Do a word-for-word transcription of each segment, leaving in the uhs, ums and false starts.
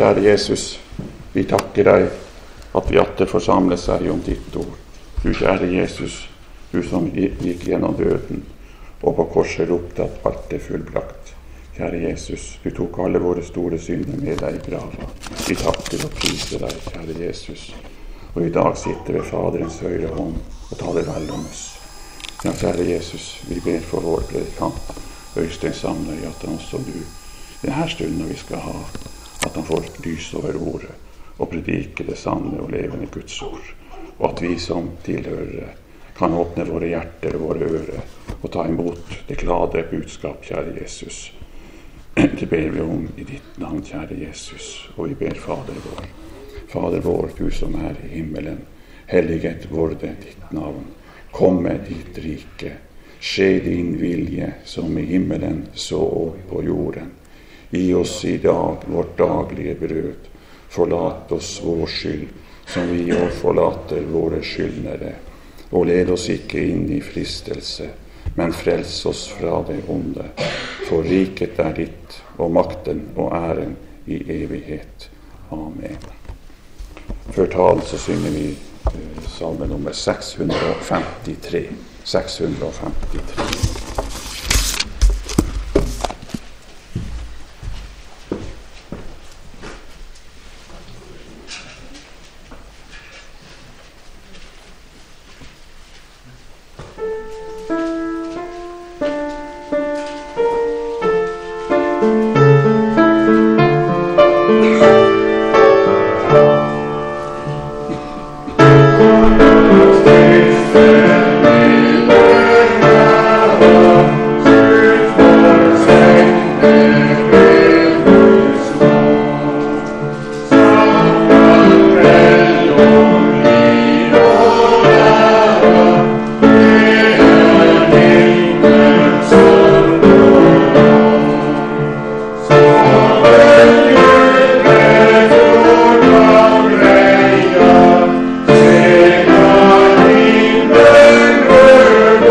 kjære Jesus, vi takker deg at vi atter forsamles her om ditt ord. Du kjære Jesus, du som gikk gjennom døden, og på korset ropte at alt er fullbrakt. Kjære Jesus, du tok alle våre store synder med deg i grava. Vi takker og priser deg, kjære Jesus. Og i dag sitter ved Faderens høyre hånd og taler vel om oss. Ja, kjære Jesus, vi ber for vår predikant, Øystein Samnøy, at han også du, denne stunden vi skal ha, at han får lys over ordet og predike det sanne og levende Guds ord. Og at vi som tilhørere kan åpne våre hjerter og våre ører og ta imot det glade budskap, kjære Jesus. Det ber vi om i ditt navn, kjære Jesus, og vi ber Fader vår. Fader vår, du som er i himmelen, helliget vorde ditt navn. Komme ditt rike, skje din vilje som i himmelen så på jorden. Gi oss i dag vårt daglige brød. Forlat oss vår skyld, som vi og forlater våre skyldnere. Og led oss ikke inn i fristelse, men frels oss fra det onde. For riket er ditt, og makten og æren i evighet. Amen. Før talen så synger vi eh, salme nummer seks hundre femtitre. seks hundre femtitre. Word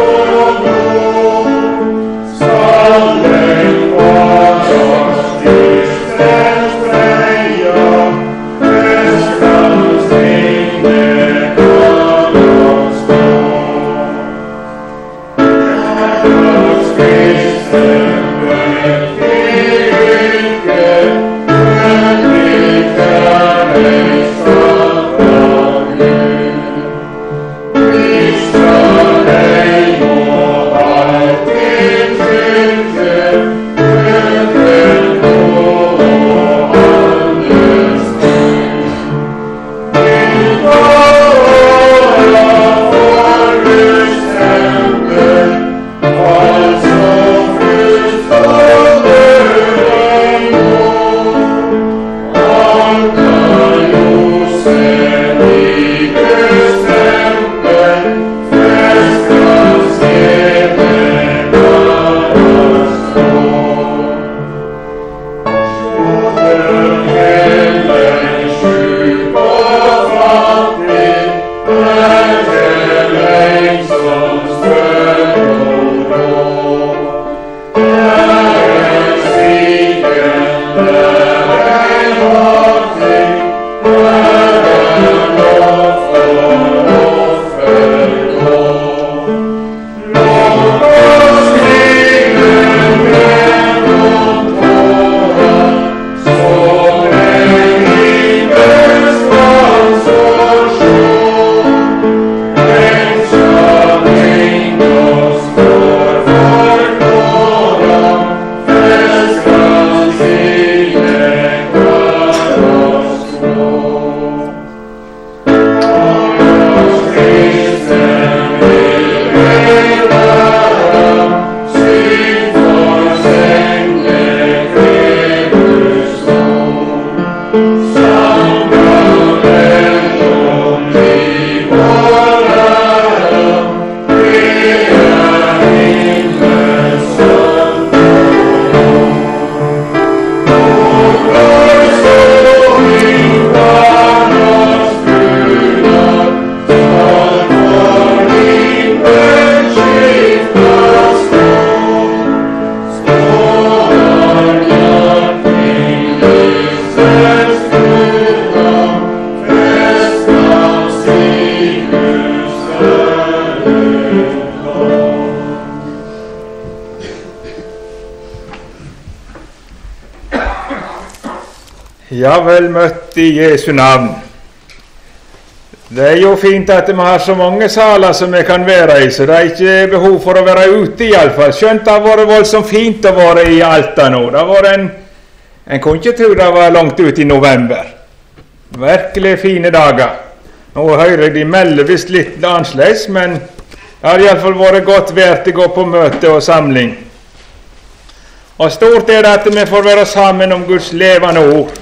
Ja, vel møtt i Jesu navn. Det er jo fint at vi har så mange saler som vi kan være i, så det er ikke behov for å være ute i alle fall. Skjønt det har vært voldsomt fint å være i Alta nå. Det har vært en, en kunne ikke tro det var langt ut i november. Virkelig fine dager. Nå hører jeg de melder visst litt annerledes, men det har i alle fall vært godt vær til å gå på møte og samling. Og stort er det at vi får være sammen om Guds levende ord.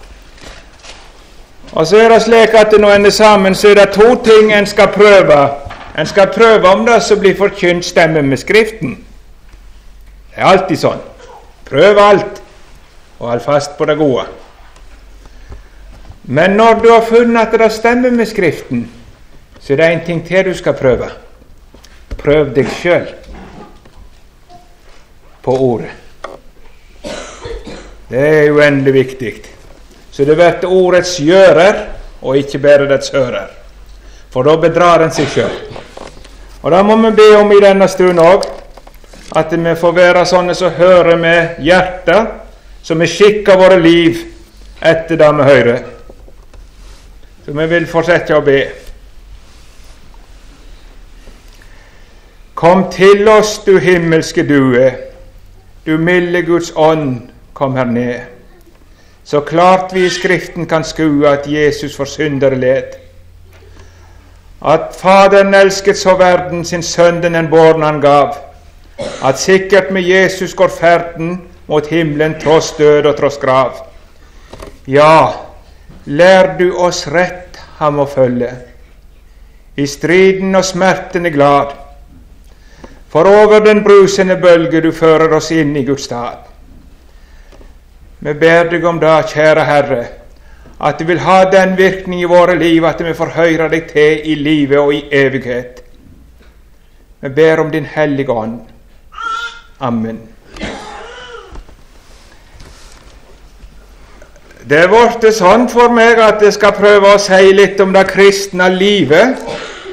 Og så er det slik at når en er sammen, så er det to ting en skal prøve. En skal prøve om det så blir forkynt stemme med Skriften. Det er alltid sånn. Prøv alt, og hold fast på det gode. Men når du har funnet at det stemmer med Skriften, så er det en ting til du skal prøve. Prøv deg selv på ordet. Det er uendelig viktig. Så det blir ordets gjører, og ikke bare dets hører. For da bedrar en seg selv. Og da må vi be om i denne stund også, at vi får være sånne som hører med hjertet, som vi skikker våre liv etter det vi hører. Så vi vil fortsette å be. Kom til oss, du himmelske due, du milde Guds ånd, kom her ned. Så klart vi i Skriften kan skue at Jesus for syndere led. At Faderen elsket så verden sin sønnen en born han gav. At sikkert med Jesus går ferden mot himmelen tross død og tross grav. Ja, lær du oss rett ham å følge. I striden og smerten er glad. For over den brusende bølge du fører oss inn i Guds stad. Vi ber deg om det, kjære Herre, at du vil ha den virkning i våre liv, at vi får høre deg til i livet og i evighet. Vi ber om din hellige ånd. Amen. Det er vært sånn for meg at jeg skal prøve å si litt om det kristne livet.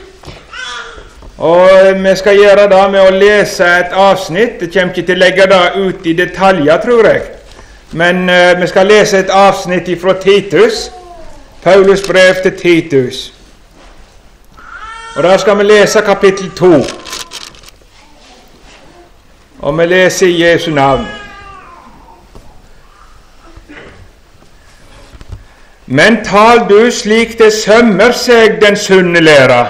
Og vi skal gjøre det med å lese et avsnitt. Jeg kommer ikke til å legge det ut i detaljer, tror jeg. Men uh, vi skal lese et avsnitt fra Titus, Paulus brev til Titus. Og da skal vi lese kapittel to. Og vi leser i Jesu navn. Men tal du slik det sømmer seg den sunne læra.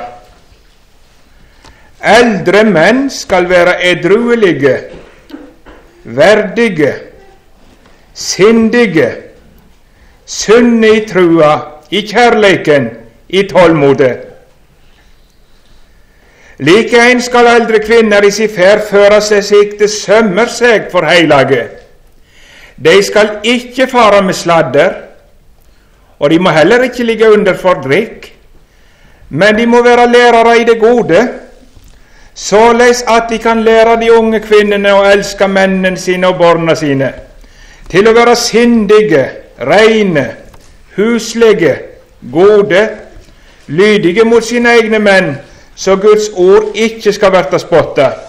Eldre menn skal være edruelige, verdige, sindige, sunne i trua, i kjærleiken, i tålmodet. Likeens skal eldre kvinner i sin ferd føre seg slik det sømmer seg for heilage. De skal ikke fare med sladder, og de må heller ikke ligge under for drikk, men de må være lærere i det gode, såleis at de kan lære de unge kvinnene å elske mennene sine og barna sine, til å være sindige, reine, huslige, gode, lydige mot sine egne menn, så Guds ord ikke skal verte spottet.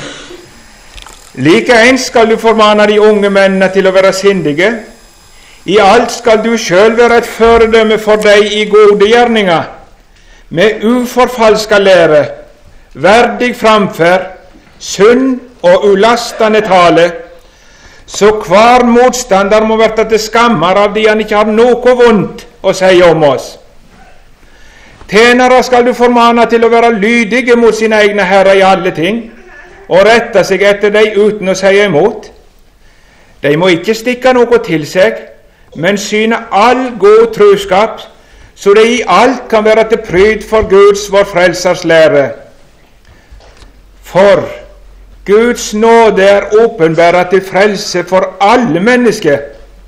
Likeens skal du formane de unge mennene til å være sindige. I alt skal du selv være et foredømme for deg i gode gjerninger, med uforfalska lære, verdig framferd, sunn og ulastende tale, så hver motstander må være til skammer av de han ikke har noe vondt å si om oss. Tjenere skal du formane til å være lydige mot sine egne herrer i alle ting, og rette seg etter dem uten å si imot. De må ikke stikke noe til seg, men syne all god truskap, så de i alt kan være til pryd for Guds, vår frelsers lære. For Guds nåde er åpenbæret til frelse for alle mennesker.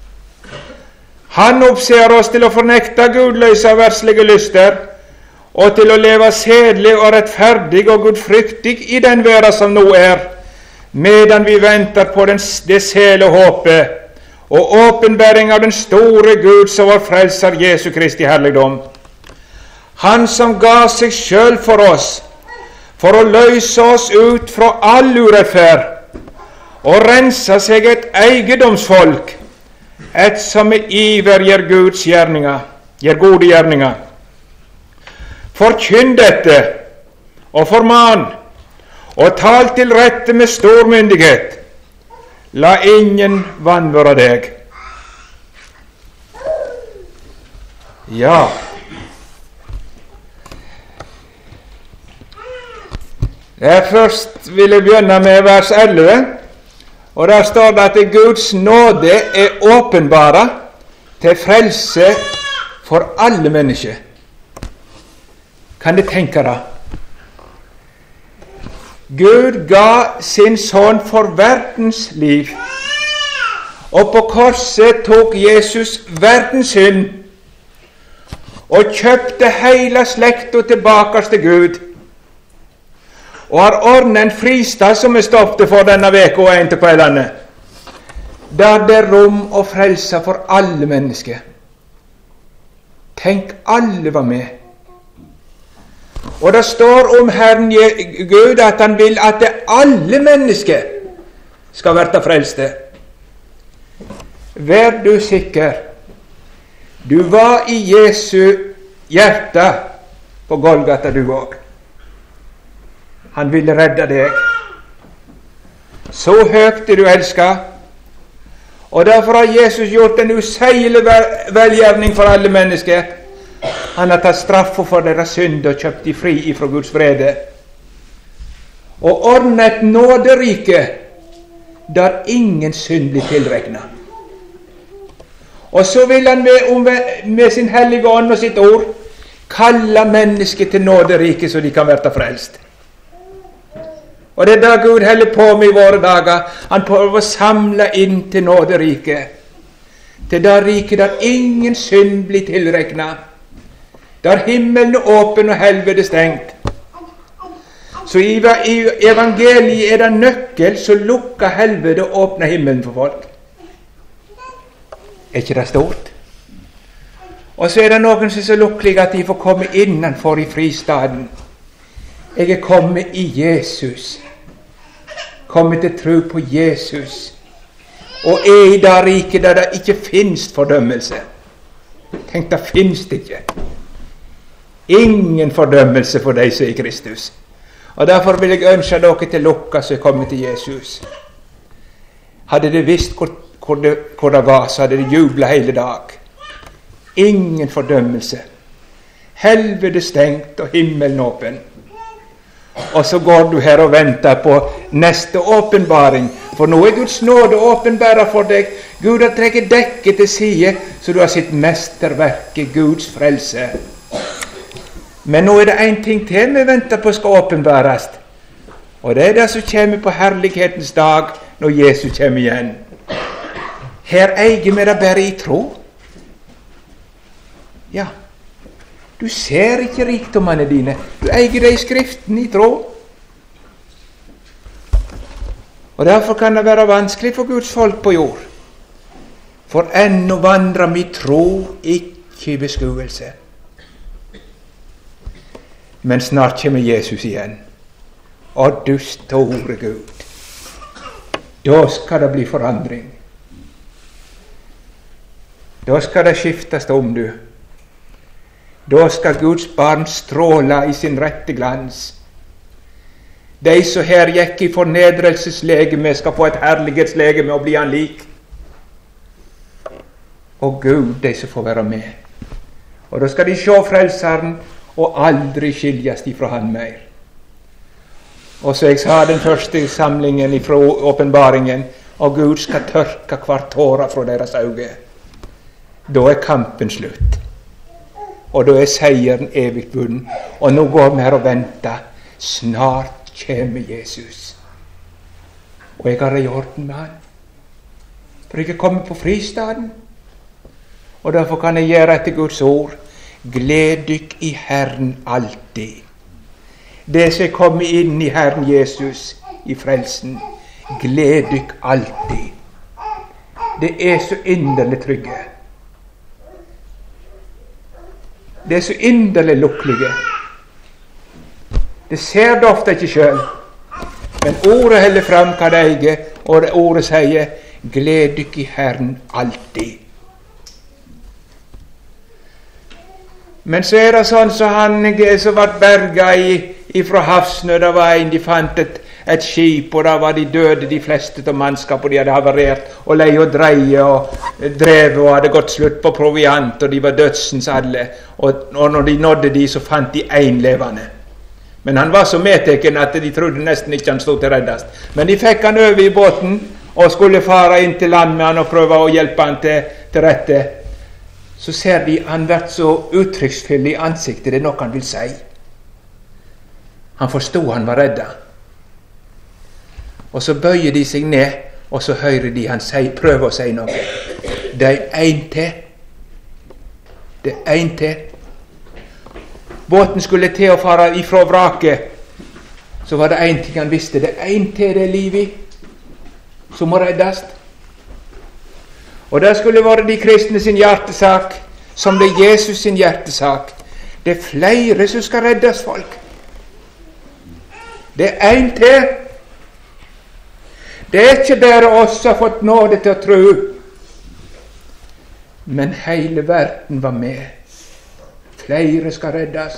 Han oppser oss til å fornekte gudløse og verslige lyster, og til å leve sedelig og rettferdig og gudfryktig i den verden som nå er, medan vi venter på den, det sele håpet og åpenbæring av den store Guds og vår frelser Jesu Kristi herligdom. Han som ga seg selv for oss, for å løse oss ut fra all urettferd og rense seg et eiendomsfolk, et som med iver gjør Guds gjerninger, gjør gode gjerninger. Forkynn dette, og forman, og tal til rette med stor myndighet. La ingen vanvøre deg. Ja, jeg først vil jeg begynne med vers elleve, og der står det at Guds nåde er åpenbara til frelse for alle mennesker. Kan du tenke deg? Gud ga sin sønn for verdens liv, og på korset tok Jesus verdens synd og kjøpte hele slekta tilbake til Gud, og har ordnet en fristad som vi stoppet for denne veka og en til kveldene, der det er rom og frelse for alle mennesker. Tenk, alle var med. Og det står om Herren Gud at han vil at alle mennesker skal være frelste. Vær du sikker, du var i Jesu hjerte på Golgata du òg. Han ville redde deg. Så høyt er du elsket, og derfor har Jesus gjort en useigelig velgjerning for alle mennesker. Han har tatt straffa for deres synd og kjøpt de fri ifra Guds vrede, og ordnet et nåderike der ingen synd blir tilregnet. Og så vil han med, med sin hellige ånd og sitt ord kalle mennesker til nåderike så de kan være frelst. Og det er det Gud holder på med i våre dager. Han prøver å samle inn til nåderike, til det rike der ingen synd blir tilregnet, der himmelen er åpen og helvete stengt. Så i evangeliet er det nøkkel som lukker helvete og åpner himmelen for folk. Er ikke det stort? Og så er det noen som er så lukkelige at de får komme innenfor i fristaden. Jeg er kommet i Jesus, kommet til tro på Jesus, og er i det riket der det ikke finnes fordømmelse. Tenk, det finnes det ikke. Ingen fordømmelse for deg som er i Kristus. Og derfor vil jeg ønske dere til lukka som er kommet til Jesus. Hadde de visst hvor Hvor det, hvor det var, så hadde de jublet hele dag. Ingen fordømmelse. Helvete stengt og himmelen åpen. Og så går du her og venter på neste åpenbaring, for nå er Guds nåde åpenbæret for deg. Gud har trekket dekket til side, så du har sitt mesterverket, Guds frelse. Men nå er det en ting til vi venter på skal åpenbæres, og det er det som kommer på herlighetens dag når Jesus kommer igjen. Her eier vi det bare i tro. Ja, du ser ikke rikdommene dine, du eier det i Skriften i tro. Og derfor kan det være vanskelig for Guds folk på jord, for ennå vandrer mi tro ikke i beskuelse. Men snart kommer Jesus igjen, og du store Gud, da skal det bli forandring. Da skal det skiftes om, du. Da skal Guds barn stråle i sin rette glans. De som her gikk i fornedrelseslegeme skal få et herlighetslegeme og bli han lik. Og Gud, de som får være med. Og da skal de se frelseren og aldri skiljes ifra han mer. Og så jeg sa den første samlingen ifra åpenbaringen, og Gud skal tørke hver tåre fra deres øyne. Da er kampen slutt, og da er seieren evig vunnen. Og nå går vi her og venter. Snart kommer Jesus, og jeg har det i orden med han, for jeg er kommet på fristaden. Og derfor kan jeg gjøre etter Guds ord: gled dykk i Herren alltid. Det som er kommet inn i Herren Jesus i frelsen, gled dykk alltid. Det er så inderlig trygge. Det er så inderlig lukkelige. Det ser det ofte ikke selv, men ordet holder fram hva det eier, og det ordet sier: gled dykk i Herren alltid. Men så er det sånn så han som ble berget ifra havsnø. Det var en, de fant et, et skip, og da var de døde, de fleste av mannskap, og de hadde havarert, og lei og dreie, og drevet, og hadde gått slutt på proviant, og de var dødsens alle. Og, og når de nådde de, så fant de en levende. Men han var så medteken at de trodde nesten ikke han stod til reddast. Men de fikk han over i båten, og skulle fare inn til land med han, og prøve å hjelpe han til, til rette. Så ser de han vært så uttrykksfull i ansiktet, det er noe han vil si. Han forstod han var redda. Og så bøyer de seg ned, og så hører de han si, prøve å si noe. Det er en til. Det er en til. Båten skulle til å fare ifra vraket. Så var det en ting han visste. Det er en til det er liv i, som må reddast. Og det skulle være de kristne sin hjertesak, som det er Jesus sin hjertesak. Det er flere som skal reddes, folk. Det er en til. Det er ikke bare oss som har fått nåde til å tro, men hele verden var med. Flere skal reddes.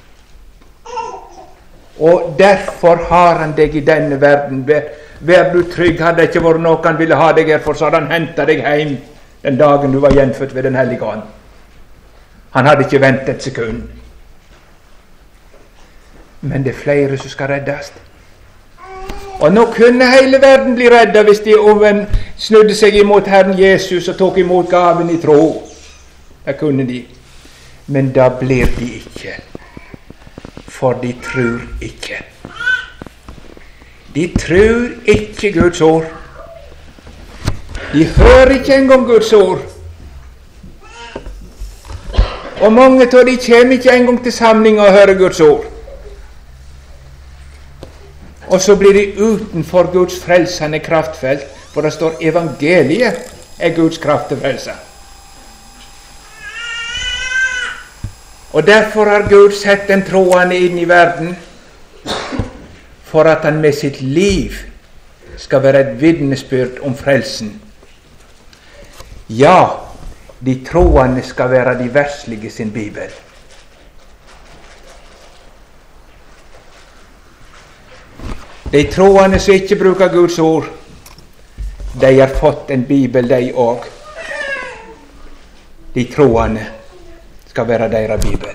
Og derfor har han deg i denne verden. Vær, vær du trygg. Hadde det ikke vært noe han ville ha deg her for, så hadde han hentet deg hjem den dagen du var gjenfødt ved den hellige ånd. Han hadde ikke ventet et sekund. Men det er flere som skal reddes. Og nå kunne hele verden bli redda hvis de oven snudde seg imot Herren Jesus og tok imot gaven i tro. Det kunne de. Men da blir de ikke. For de tror ikke. De tror ikke Guds ord. De hører ikke engang Guds ord. Og mange av de kommer ikke engang til samling og hører Guds ord. Og så blir de utenfor Guds frelsende kraftfelt, for det står evangeliet er Guds kraft til frelse. Og derfor har Gud sett den troende inn i verden, for at han med sitt liv skal være et vitnesbyrd om frelsen. Ja, de troende skal være de verslige sin Bibel. De troende som ikke bruker Guds ord, de har fått en Bibel, de òg. De troende skal være deres Bibel.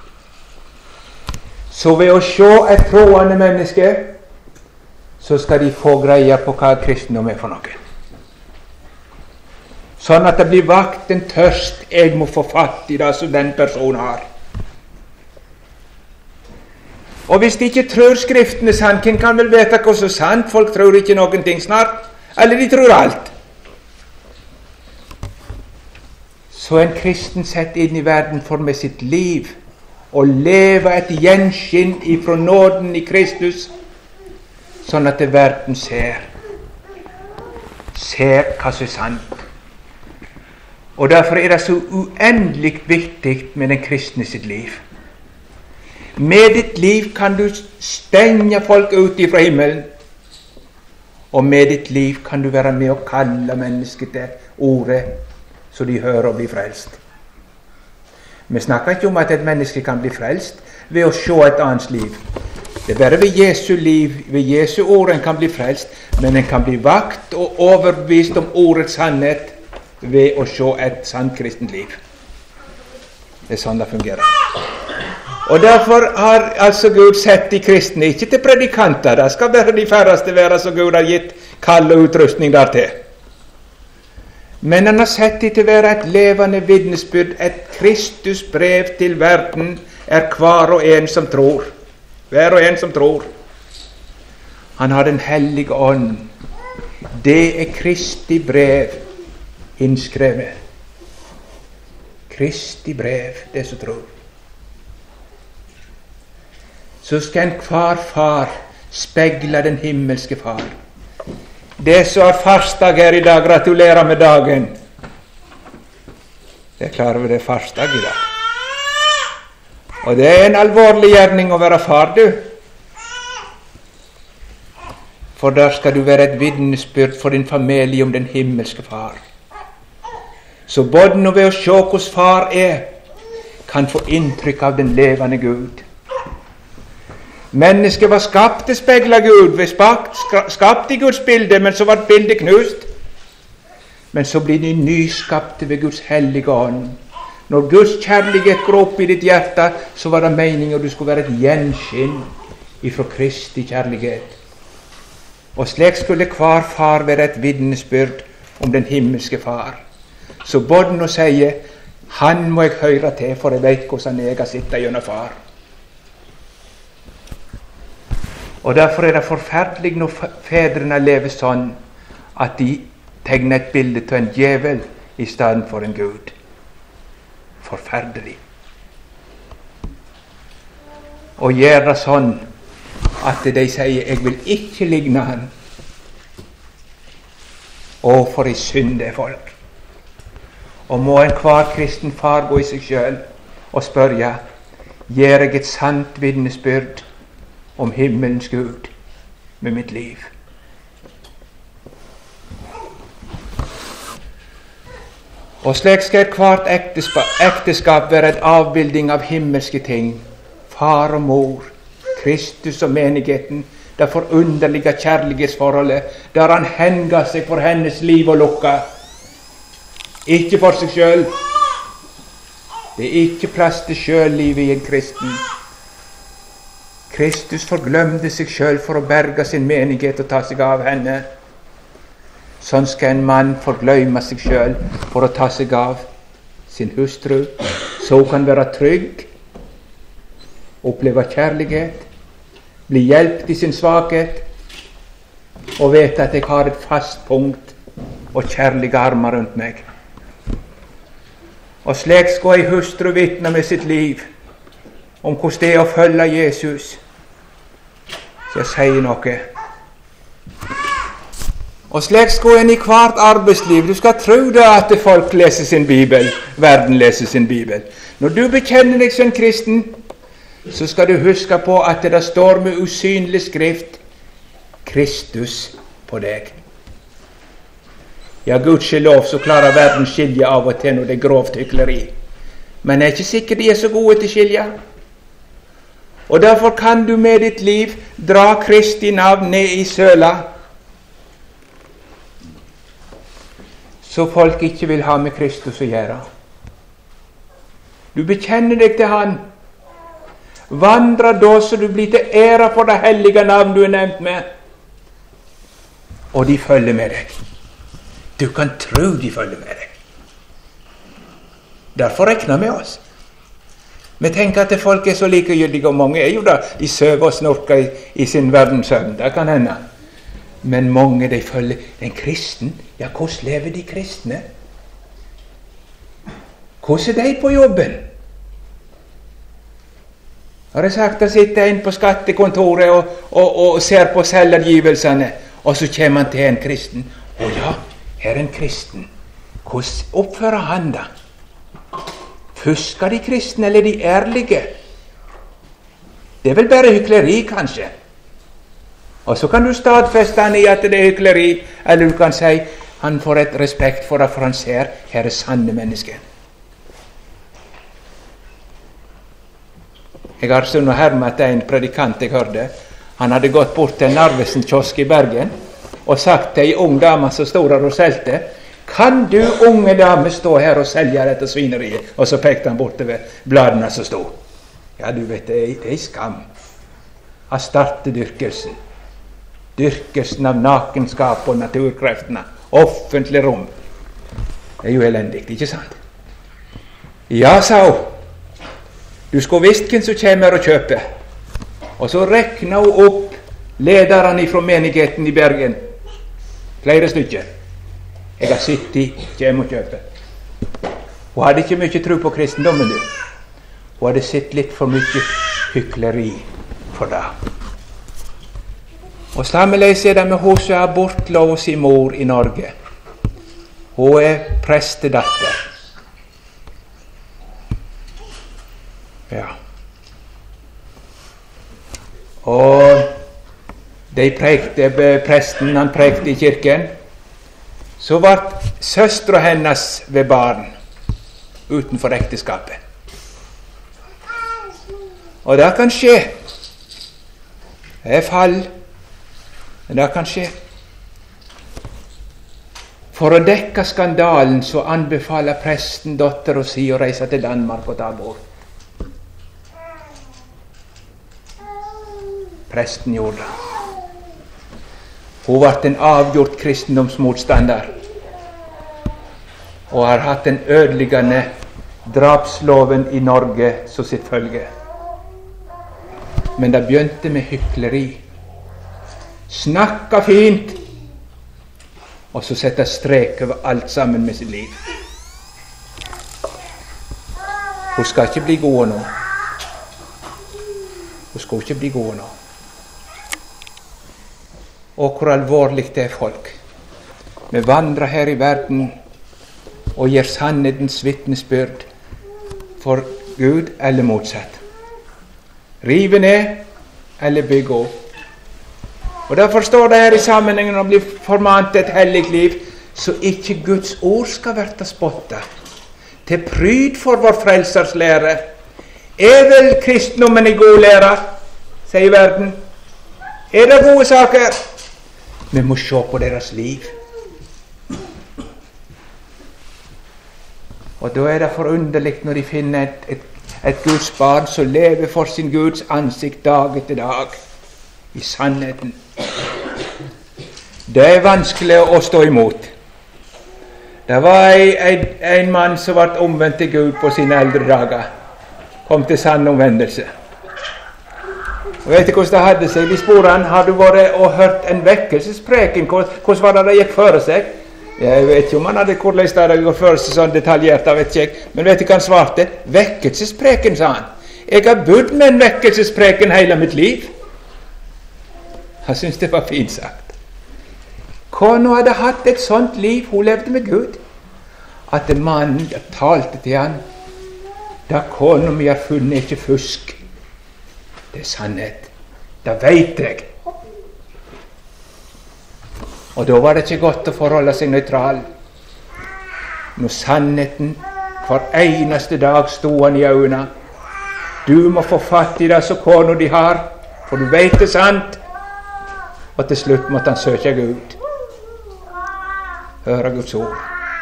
Så ved å se et troende menneske, så skal de få greie på hva kristendom er for noe. Sånn at det blir vakt en tørst jeg må få fatt i det som den personen har. Og hvis de ikke tror Skriften er sant, hvem kan vel vite hva som er sant? Folk tror ikke noen ting snart, eller de tror alt. Så en kristen sett inn i verden for med sitt liv og leve et gjenskinn ifra nåden i Kristus, sånn at verden ser ser hva som er sant. Og derfor er det så uendelig viktig med den kristne sitt liv. Med ditt liv kan du stenge folk ut ifra himmelen, og med ditt liv kan du være med å kalle mennesket til ordet, så de hører og blir frelst. Vi snakker ikke om at et menneske kan bli frelst ved å se et annet liv. Det er bare ved Jesu liv, ved Jesu ord en kan bli frelst, men en kan bli vakt og overbevist om ordets sannhet ved å se et sant kristent liv. Det er sånn det fungerer. Og derfor har altså Gud sett de kristne ikke til predikanter. Det skal bare de færreste være så Gud har gitt kall og utrustning dertil. Men han har sett de til å være et levende vitnesbyrd. Et Kristus brev til verden er hver og en som tror. Hver og en som tror. Han har den hellige ånd. Det er Kristi brev innskrevet. Kristi brev, det som tror. Så skal en hver far spegle den himmelske far. Det som har farsdag her i dag, gratulerer med dagen. Det er klar over det er farsdag i dag. Og det er en alvorlig gjerning å være far, du. For der skal du være et vitnesbyrd for din familie om den himmelske far. Så både når vi å se hvordan far er, kan få inntrykk av den levende Gud. Mennesket var skapt til speil av Gud, vi skapt i Guds bilde, men så var bildet knust. Men så blir de nyskapte ved Guds hellige ånd. Når Guds kjærlighet går opp i ditt hjerte, så var det meningen at du skulle være et gjenskinn ifra Kristi kjærlighet. Og slik skulle hver far være et vitnesbyrd om den himmelske far. Så både nå sier, han må jeg høre til, for jeg vet hvordan jeg har sittet gjennom far. Og derfor er det forferdelig når fedrene lever sånn, at de tegner et bilde til en djevel i stedet for en Gud. Forferdelig. Og gjør det sånn at de sier, jeg vil ikke ligne han. Å, for i synd er folk. Og må en hver kristen far gå i seg selv og spørre, gjør jeg et sant vitnesbyrd om himmelens Gud med mitt liv? Og slik skal hvert ekteskap, ekteskap være et avbilding av himmelske ting. Far og mor, Kristus og menigheten, det forunderlige kjærlighetsforholdet, der han henga seg for hennes liv og lukka. Ikke for seg sjøl. Det er ikke plass til sjøllivet i en kristen. Kristus forglømte seg sjøl for å berge sin menighet og ta seg av henne. Sånn skal en mann forgløyme seg sjøl for å ta seg av sin hustru, så kan være trygg, oppleve kjærlighet, bli hjelpt i sin svakhet, og vite at jeg har et fast punkt og kjærlige armer rundt meg. Og slik skal ei hustru vitne med sitt liv om hvordan det er å følge Jesus. Så jeg sier noe. Og slik skal en i hvert arbeidsliv. Du skal tro det at folk leser sin bibel, verden leser sin bibel. Når du bekjenner deg som kristen, så skal du huske på at det står med usynlig skrift Kristus på deg. Ja, gudskjelov så klarer verden skilje av og til når det er grovt hykleri. Men jeg er ikke sikker de er så gode til skilje. Og derfor kan du med ditt liv dra Kristi navn ned i søla, så folk ikke vil ha med Kristus å gjøre. Du bekjenner deg til Han. Vandra da så du blir til ære for det hellige navn du er nevnt med. Og de følger med deg. Du kan tro de følger med deg. Derfor regner med oss. Vi tenker at folk er så likegyldige, og mange er jo da, de søver og snorker i, i sin verdenssøvn. Det kan hende. Men mange de følger en kristen. Ja, hvordan lever de kristne? Hvordan er de på jobben? Har jeg sagt, da sitter en på skattekontoret og, og, og ser på selvangivelsene, og så kommer han til en kristen. Å ja, her er en kristen. Hvordan oppfører han da? Fusker de kristne, eller de ærlige? Det er vel bare hykleri, kanskje. Og så kan du stadfeste han i at det er hykleri, eller du kan si han får et respekt for det, for han ser her er sanne mennesker. Jeg har sånn og hermet en predikant jeg hørte. Han hadde gått bort til en Narvesen kiosk i Bergen og sagt til en ung dame som stod der og selte, kan du, unge dame, stå her og selge dette svineriet? Og så pekte han bortover bladene som stod. Ja, du vet, det er, det er skam. Han startet dyrkelsen. Dyrkelsen av nakenskap og naturkreftene. Offentlig rom. Det er jo elendig, ikke sant? Ja, sa hun. Du skulle visst hvem som kommer og kjøper. Og så rekna hun opp lederne fra menigheten i Bergen. Flere stykker. Jeg har sittet i, kjem og kjøper. Hun hadde ikke mye tro på kristendommen, du. Hun hadde sett litt for mye hykleri for det. Og sammenleis er det med hun som er bortlov sin mor i Norge. Hun er prestedatter. Ja. Og de prekte, presten han prekte i kirken. Så var søstra hennes ved barn utenfor ekteskapet. Og det kan skje. Det er fall. Men det kan skje. For å dekke skandalen så anbefaler presten datter å si å reise til Danmark og ta abort. Presten gjorde det. Hun ble en avgjort kristendomsmotstander og har hatt den ødeleggende drapsloven i Norge som sitt følge. Men det begynte med hykleri. Snakka fint, og så sette strek over alt sammen med sitt liv. Hun skal ikke bli god nå. Hun skal ikke bli god nå. Og hvor alvorlig det er, folk. Vi vandrer her i verden og gir sannhetens vitnesbyrd for Gud eller motsatt. Rive ned eller bygge opp. Og derfor står det her i sammenhengen å bli formant til et hellig liv, så ikke Guds ord skal være spottet. Til pryd for vår frelsers lære. Er vel kristendommen i god lære, sier verden? Er det gode saker? Vi må se på deres liv. Og da er det forunderlig når de finner et, et, et Guds barn som lever for sin Guds ansikt dag etter dag i sannheten. Det er vanskelig å stå imot. Det var en, en, en mann som ble omvendt til Gud på sine eldre dager. Kom til sann omvendelse. Og vet du hvordan det hadde seg? De sporene har du vært og hørt en vekkelsespreken. Hvordan var det det gikk føre seg? Jeg vet ikke om han hadde hvordan det hadde gått føre seg sånn detaljert, vet ikke jeg. Men vet du hva han svarte? Vekkelsespreken, sa han. Jeg har bodd med en vekkelsespreken hele mitt liv. Han syntes det var fint sagt. Kona hadde hatt et sånt liv, hun levde med Gud, at mannen talte til han. Da kona mi har funnet ikke fusk. Det er sannhet. Det vet jeg. Og da var det ikke godt å forholde seg nøytral. Når sannheten hver eneste dag stod han i øynene. Du må få fatt i det som kona de har, for du vet det sant. Og til slutt måtte han søke Gud. Høre Guds ord.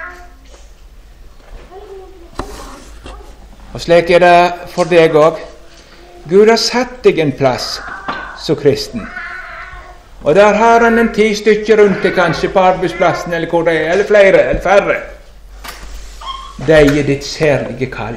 Og slik er det for deg også. Gud har satt deg en plass som kristen. Og der har han en ti stykker rundt deg, kanskje på arbeidsplassen, eller hvor det er, eller flere, eller færre. De er ditt særlige kall.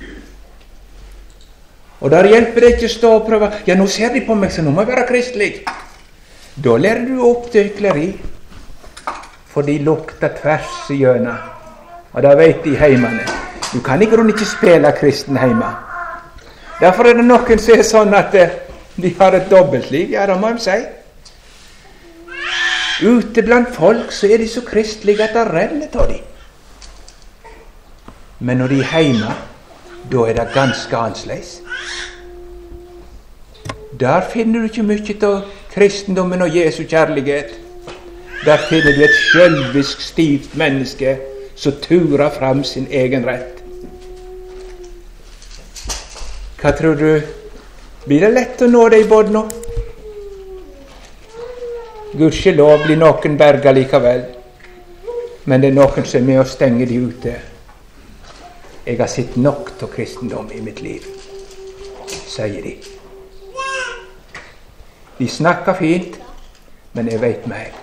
Og der hjelper det ikke å stå og prøve. Ja, nå ser de på meg, så nå må jeg være kristelig. Da lærer du opp til hykleri. For de lukter tvers i hjørnet. Og da vet de heimene. Du kan i grunnen ikke spille kristen heima. Derfor er det noen som er sånn at de har et dobbeltliv, ja, det må jeg si. Ute blant folk så er de så kristelige at det renner av dem. Men når de er hjemme, da er det ganske annerledes. Der finner du ikke mye av kristendommen og Jesu kjærlighet. Der finner du et sjølvisk, stivt menneske som turer fram sin egen rett. Hva tror du? Blir det lett å nå deg i båd nå? Gudskjelov blir noen berga likevel. Men det er noen som er med å stenge de ute. Jeg har sett nok til kristendom i mitt liv, sier de. De snakker fint, men jeg vet mer.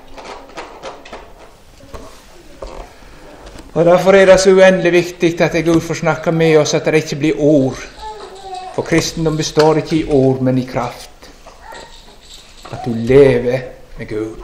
Og derfor er det så uendelig viktig at Gud får snakke med oss, at det ikke blir ord. For kristendom består ikke i ord, men i kraft. At du lever med Gud.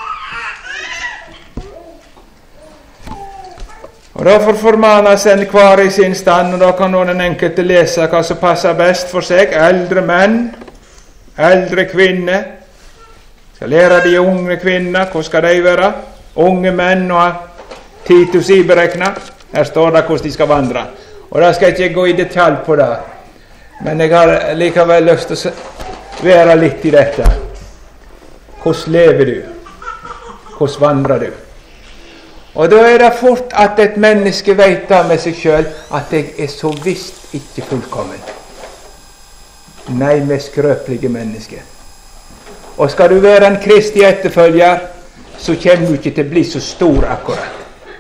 Og derfor formanes en hver i sin stand, og da kan nå den enkelte lese hva som passer best for seg. Eldre menn, eldre kvinner. Skal lære de unge kvinner, hvor skal de være? Unge menn og Titus i berekna. Her står det hvordan de skal vandre. Og da skal jeg ikke gå i detalj på det. Men jeg har likevel lyst til å være litt i dette. Hvordan lever du? Hvordan vandrer du? Og da er det fort at et menneske vet da med seg selv at jeg er så visst ikke fullkommen. Nei, med skrøpelige mennesker. Og skal du være en Kristi etterfølger, så kommer du ikke til å bli så stor akkurat.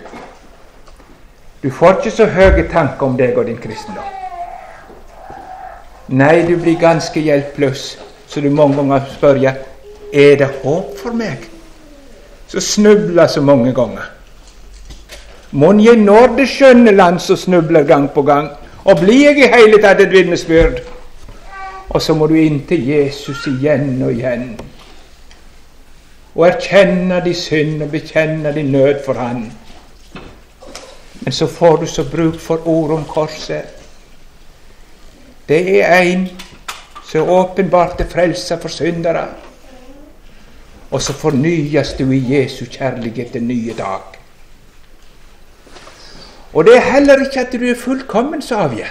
Du får ikke så høye tanker om deg og din kristendom. Nei, du blir ganske hjelpeløs, så du mange ganger spør, er det håp for meg? Så snubler så mange ganger. Mon jeg når det skjønne land, så snubler gang på gang, og blir jeg i hele tatt et vitnesbyrd. Og så må du inn til Jesus igjen og igjen, og erkjenne din synd og bekjenne din nød for han. Men så får du så bruk for ord om korset. Det er en så åpenbart er frelsa for syndere, og så fornyes du i Jesu kjærlighet til nye dag. Og det er heller ikke at du er fullkommen så avgjør.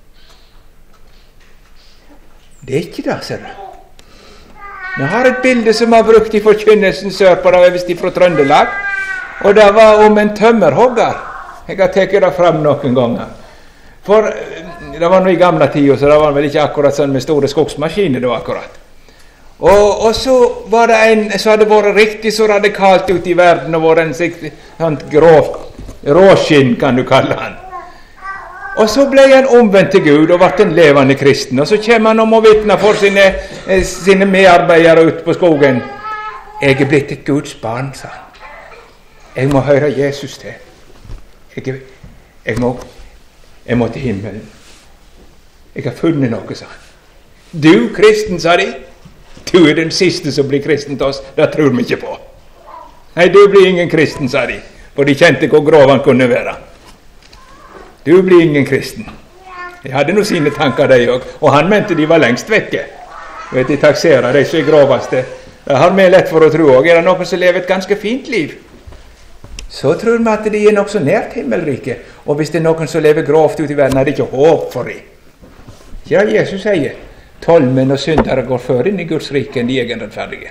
Det er ikke det, ser du. Jeg har et bilde som har brukt i forkynnelsen sørpå, da var visst fra Trøndelag, og det var om en tømmerhogger. Jeg har tatt det fram noen ganger. For det var noe i gamle tider, så det var vel ikke akkurat sånn med store skogsmaskiner da akkurat. Og, og så var det en som hadde vært riktig så radikalt ute i verden, og vært en sånn grovt råskinn, kan du kalle han. Og så ble han omvendt til Gud og ble en levende kristen. Og så kommer han om å vitne for sine, sine medarbeidere ute på skogen. Jeg er blitt et Guds barn, sa han. Jeg må høre Jesus til. Jeg, jeg, må, jeg må til himmelen. Jeg har funnet noe, sa han. Du, kristen, sa de. Du er den siste som blir kristen til oss. Det tror vi ikke på. Nei, du blir ingen kristen, sa de. For de kjente hvor grov han kunne være. Du blir ingen kristen. Jeg hadde nå sine tanker de også, og han mente de var lengst vekke. Vet de takserer de som er groveste. Det har vi lett for å tro også. Er det noen som lever et ganske fint liv, så tror vi at de er nok så nært himmelriket. Og hvis det er noen som lever grovt ut i verden, er det ikke håp for dem. Ja, Jesus sier, tolvmenn og syndere går før inn i Guds rike enn de egenrettferdige.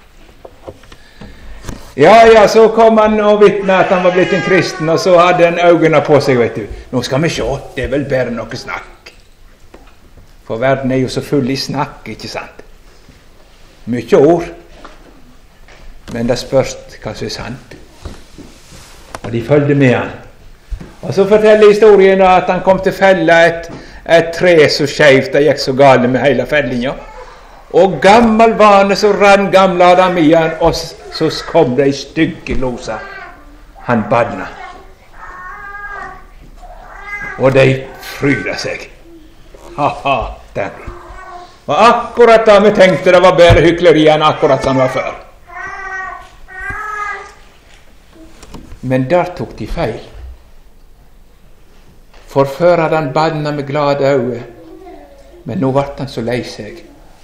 Ja, ja, så kom han og vittnet at han var blitt en kristen, og så hadde han øynene på seg, vet du. Nå skal vi se, det er vel bare noe snakk. For verden er jo så full i snakk, ikke sant? Mye ord, men det spørs hva som er sant. Og de følgde med han. Og så forteller historien at han kom til fella et, et tre så skjevt, det gikk så gale med hele fellinga. Og gammel vane så rann gamle Adam i han, og så kom det i stygge losa. Han badna. Og de fryda seg. Ha-ha, den. Og akkurat da vi tenkte det var bedre hykleri enn akkurat som var før. Men der tok de feil. For før hadde han badna med glade øyne, men nå ble han så lei seg.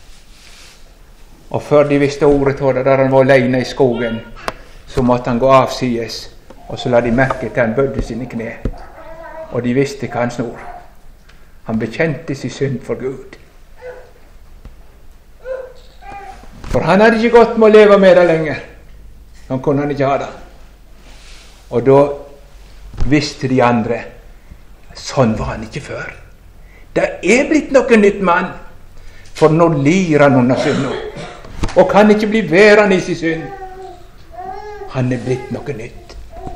Og før de visste ordet til det, der han var alene i skogen, så måtte han gå avsides, og så la de merke til han bødde sine kne. Og de visste hva han snor. Han bekjente sin synd for Gud. For han hadde ikke godt med å leve med det lenger. Han kunne han ikke ha det. Og da visste de andre, sånn var han ikke før. Det er blitt noe nytt mann, for nå lir han under synd nå. Og kan ikke bli værende i sin synd. Han er blitt noe nytt.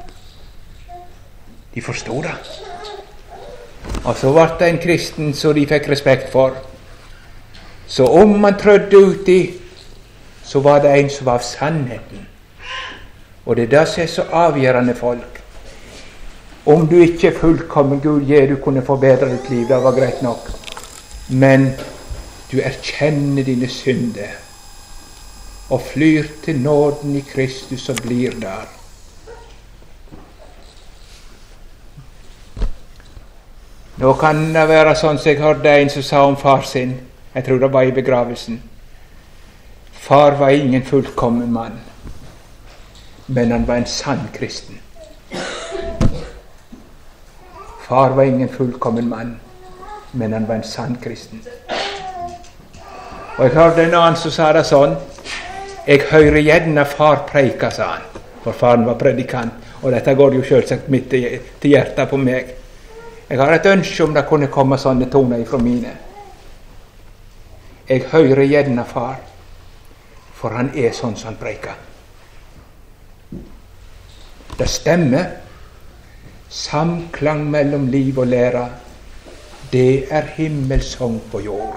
De forstod det. Og så ble det en kristen som de fikk respekt for. Så om man trødde ut i, så var det en som var av sannheten. Og det er det som er så avgjørende, folk. Om du ikke er fullkommen, Gud gir du kunne forbedre ditt liv, det var greit nok. Men du erkjenner dine synder og flyr til nåden i Kristus og blir der. Nå kan det være sånn som jeg hørte en som sa om far sin, jeg tror det var i begravelsen. Far var ingen fullkommen mann, men han var en sann kristen. Far var ingen fullkommen mann, men han var en sann kristen. Og jeg hørte en annen som sa det sånn, jeg hører gjerne far preika, sa han, for faren var predikant, og dette går jo selvsagt midt til hjertet på meg. Jeg har et ønske om det kunne komme sånne toner ifra mine. Jeg hører gjerne far, for han er sånn som han preker. Det stemmer. Samklang mellom liv og lære, det er himmelsång på jord.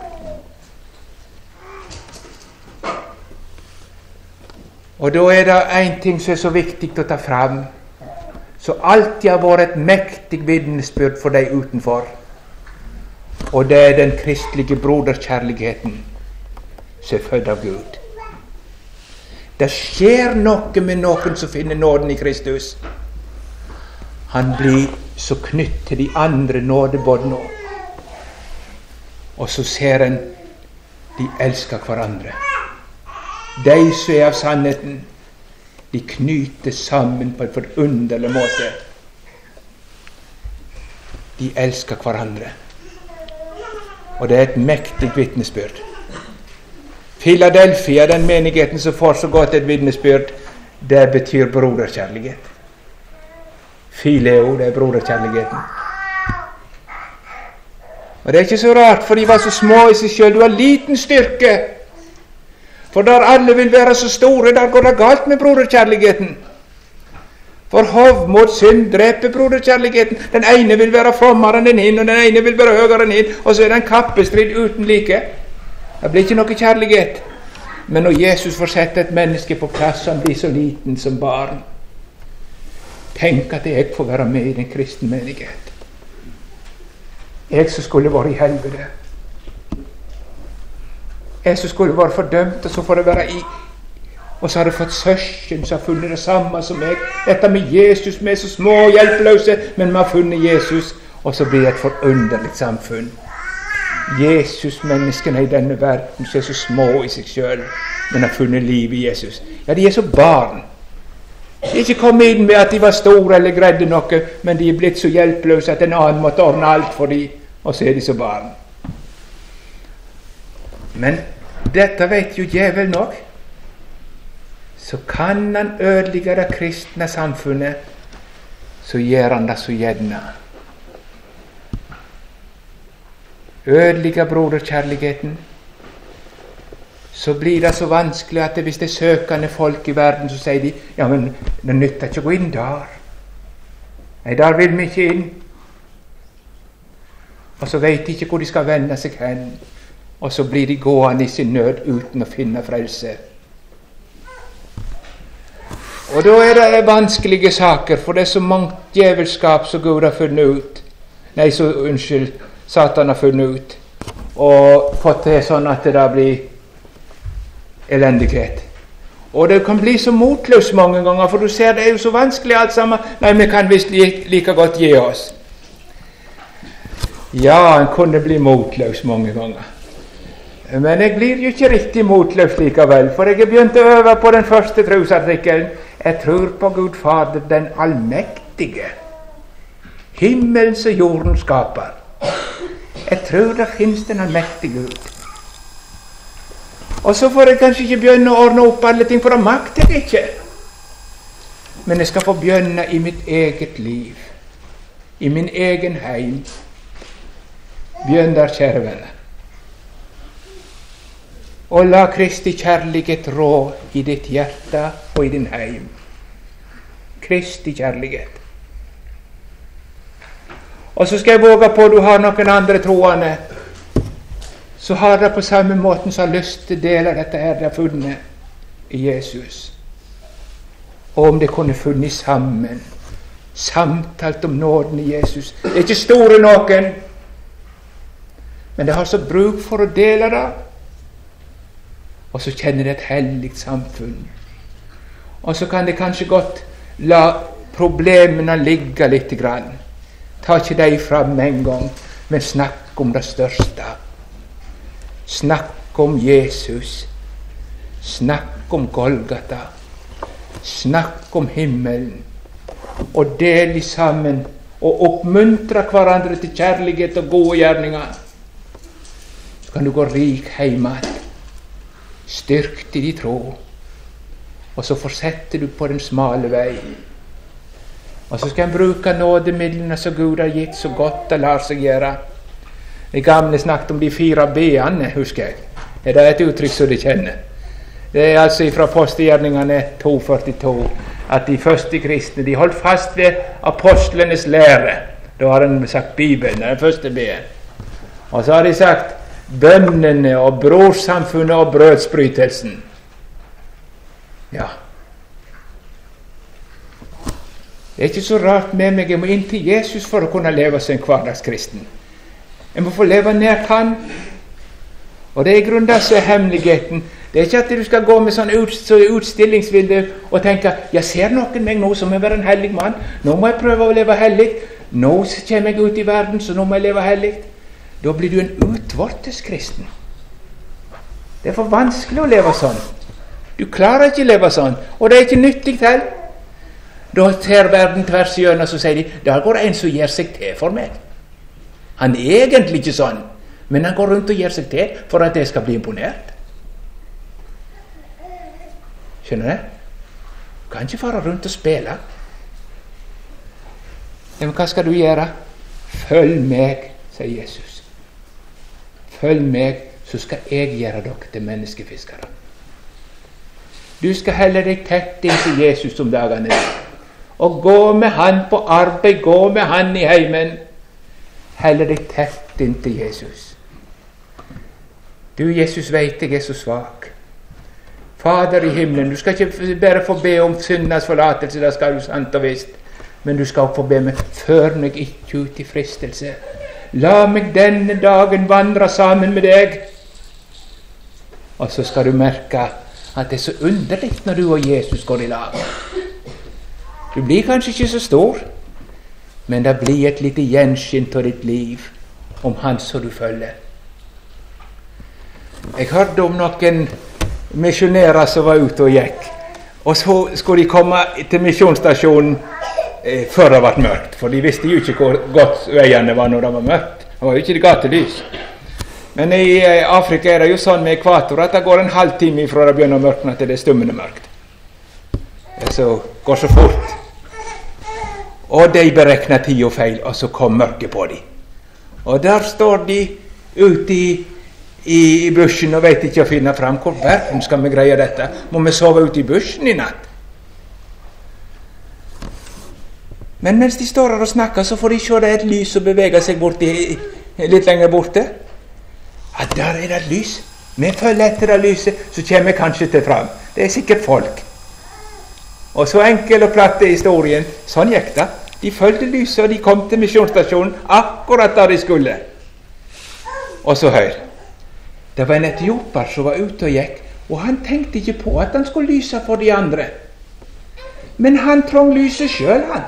Og da er det en ting som er så viktig å ta fram, som alltid har vært et mektig vitnesbyrd for deg utenfor, og det er den kristelige broderkjærligheten som er født av Gud. Det skjer noe med noen som finner nåden i Kristus. Han blir så knytt til de andre nådebådene, og så ser en de elsker hverandre. De som er av sannheten, de knyter sammen på en forunderlig måte. De elsker hverandre. Og det er et mektig vitnesbyrd. Philadelphia, den menigheten som får så godt et vitnesbyrd, det betyr broderkjærlighet. Phileo, det er broderkjærligheten. Og det er ikke så rart, for de var så små i seg selv. Du har liten styrke. For der alle vil være så store, der går det galt med broderkjærligheten. For hovmod, synd dreper broderkjærligheten. Den ene vil være frommere enn den ene, og den ene vil være høyere enn den, og så er det en kappestrid uten like. Det blir ikke noe kjærlighet. Men når Jesus får sette et menneske på plass, han blir så liten som barn. Tenk at jeg får være med i den kristne menighet. Jeg som skulle vært i helvete. Jeg som skulle vært fordømt, og så får det være i. Og så har jeg fått søsken som har funnet det samme som meg. Dette med Jesus, vi er så små og hjelpeløse, men vi har funnet Jesus, og så blir det et forunderlig samfunn. Jesus-menneskene i denne verden som er så små i seg selv, men har funnet liv i Jesus. Ja, de er så barn. De er ikke kommet inn med at de var store eller greide noe, men de er blitt så hjelpeløse at en annen måtte ordne alt for dem, og så er de så barn. Men dette vet jo djevelen nok. Så kan han ødelegge det kristne samfunnet, så gjør han det så gjerne. Ødelegge broderkjærligheten, så blir det så vanskelig at hvis det er søkende folk i verden, så sier de, ja, men det nytter ikke å gå inn der. Nei, der vil vi ikke inn. Og så vet de ikke hvor de skal vende seg hen, og så blir de gående i sin nød uten å finne frelse. Og da er det vanskelige saker, for det er så mange djevelskap som Gud har funnet ut. Nei, så unnskyld, Satan har funnet ut, og fått det sånn at det da blir elendighet. Og det kan bli så motløs mange ganger, for du ser det er jo så vanskelig alt sammen. Nei, vi kan visst like godt gi oss. Ja, han kunne bli motløs mange ganger. Men jeg blir jo ikke riktig motløs likevel, for jeg har begynt å øve på den første trosartikkelen. Jeg tror på Gud Fader, den allmektige, himmelens og jorden skaper. Jeg tror det finnes den allmektige Gud. Og så får jeg kanskje ikke begynne å ordne opp alle ting, for det makter jeg ikke. Men jeg skal få begynne i mitt eget liv, i min egen heim. Begynn der, kjære venner. Og la Kristi kjærlighet rå i ditt hjerte og i din heim. Kristi kjærlighet. Og så skal jeg våge på at du har noen andre troende, så har det på samme måten som har lyst til å dele dette her de har funnet i Jesus. Og om det kunne funnet sammen, samtalt om nåden i Jesus. Det er ikke store noen, men det har så bruk for å dele det. Og så kjenner det et hellig samfunn. Og så kan det kanskje godt la problemene ligge litt grann. Ta ikke deg fram en gang, men snakk om det største. Snakk om Jesus. Snakk om Golgata. Snakk om himmelen. Og del sammen og oppmuntre hverandre til kjærlighet og gode gjerninger. Så kan du gå rik hjemme, styrkt i din tro, og så fortsetter du på den smale vei. Og så skal en bruke nådemidlene som Gud har gitt så godt det lar seg gjøre. De gamle snakket om de fire B-ene, husker jeg. er det et uttrykk som de kjenner. Det er altså fra Apostelgjerningene to førtito at de første kristne de holdt fast ved apostlenes lære. Da har han sagt Bibelen, den første B-en. Og så har de sagt bønnene og brorsamfunnet og brødsbrytelsen. Ja. Det er ikke så rart med meg. Jeg må inn til Jesus for å kunne leve som en hverdagskristen. Jeg må få leve nært han. Og det er i grunnen det som er hemmeligheten. Det er ikke at du skal gå med sånn ut, så utstillingsbilde og tenke, jeg ser noen meg nå som er være en hellig mann. Nå må jeg prøve å leve hellig. Nå kommer jeg ut i verden, så nå må jeg leve hellig. Da blir du en utvortes kristen. Det er for vanskelig å leve sånn. Du klarer ikke å leve sånn, og det er ikke nyttig til. Da ser verden tvers igjennom, så sier de, der går en som gjør seg til for meg. Han er egentlig ikke sånn, men han går rundt og gjør seg til for at jeg skal bli imponert. Skjønner du? Du kan ikke fare rundt og spille. Men hva skal du gjøre? Følg meg, sier Jesus. Følg meg, så skal jeg gjøre dere til menneskefiskere. Du skal helle deg tett inn til Jesus om dagene. Og gå med han på arbeid, gå med han i heimen. Helle deg tett inn til Jesus. Du, Jesus, vet jeg er så svak. Fader i himmelen, du skal ikke bare få be om syndas forlatelse, det skal du sant og visst. Men du skal få be meg, før meg ikke ut i fristelse. La meg denne dagen vandre sammen med deg. Og så skal du merke at det er så underlig når du og Jesus går i lag. Du blir kanskje ikke så stor, men det blir et lite gjenskinn av ditt liv om han som du følger. Jeg hørte om noen misjonærer som var ute og gikk, og så skulle de komme til misjonsstasjonen eh, før det var mørkt, for de visste jo ikke hvor godt veiene var når det var mørkt. Det var jo ikke det gatelys. Men i eh, Afrika er det jo sånn med ekvator at det går en halv time fra det begynner å mørkne til det er stummende mørkt. Det går så fort. Og de berekner tid og feil, og så kom mørket på dem. Og der står de ute i I, i bushen og vet ikke å finne fram. Hvor verden skal vi greie dette? Må vi sove ute i bushen i natt? Men mens de står her og snakker, så får de se det et lys som beveger seg borti, litt lenger borte. Ja, der er det et lys. Vi følger etter det lyset, så kommer vi kanskje til fram. Det er sikkert folk. Og så enkel og platt er historien. Sånn gikk det. De følte lyset, og de kom til misjonsstasjonen akkurat der de skulle. Og så hør. Det var en etioper som var ute og gikk, og han tenkte ikke på at han skulle lyse for de andre. Men han trong lyset selv, han.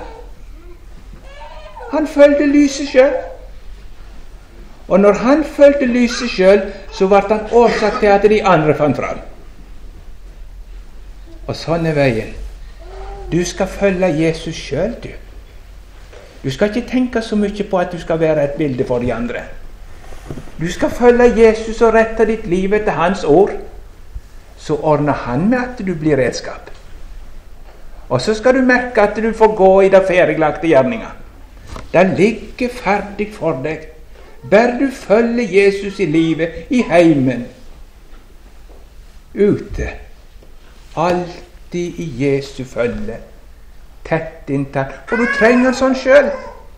Han følte lyset selv. Og når han følte lyset selv, så ble han årsak til at de andre fant fram. Og sånn er veien. Du skal følge Jesus selv, du. Du skal ikke tenke så mye på at du skal være et bilde for de andre. Du skal følge Jesus og rette ditt liv etter hans ord. Så ordner han med at du blir redskap. Og så skal du merke at du får gå i det ferdiglagte gjerninga. Det ligger ferdig for deg. Bare du følger Jesus i livet, i heimen, ute. Alltid i Jesu følge. Tett inntil. For du trenger en sånn sjøl.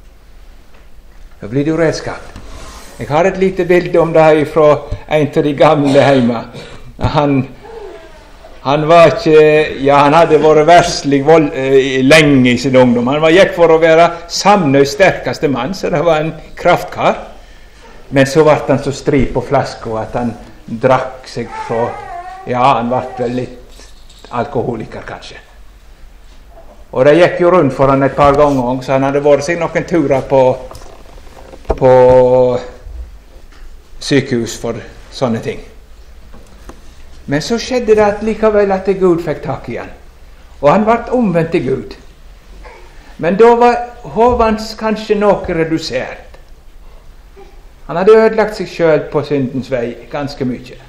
Da blir du redskap. Jeg har et lite bilde om det fra en til de gamle hjemme. Han, han var ikke, ja, han hadde vært verslig vold, eh, lenge i sin ungdom. Han var gikk for å være Samnøys sterkeste mann, så det var en kraftkar. Men så ble han så stri på flaska at han drakk seg fra, ja, han ble vel litt alkoholiker kanskje. Og det gikk jo rundt for han et par ganger, så han hadde vært seg noen turer på, på sykehus for sånne ting. Men så skjedde det at likevel at Gud fikk tak i han. Og han ble omvendt til Gud. Men da var hodet hans kanskje noe redusert. Han hadde ødelagt seg selv på syndens vei ganske mye.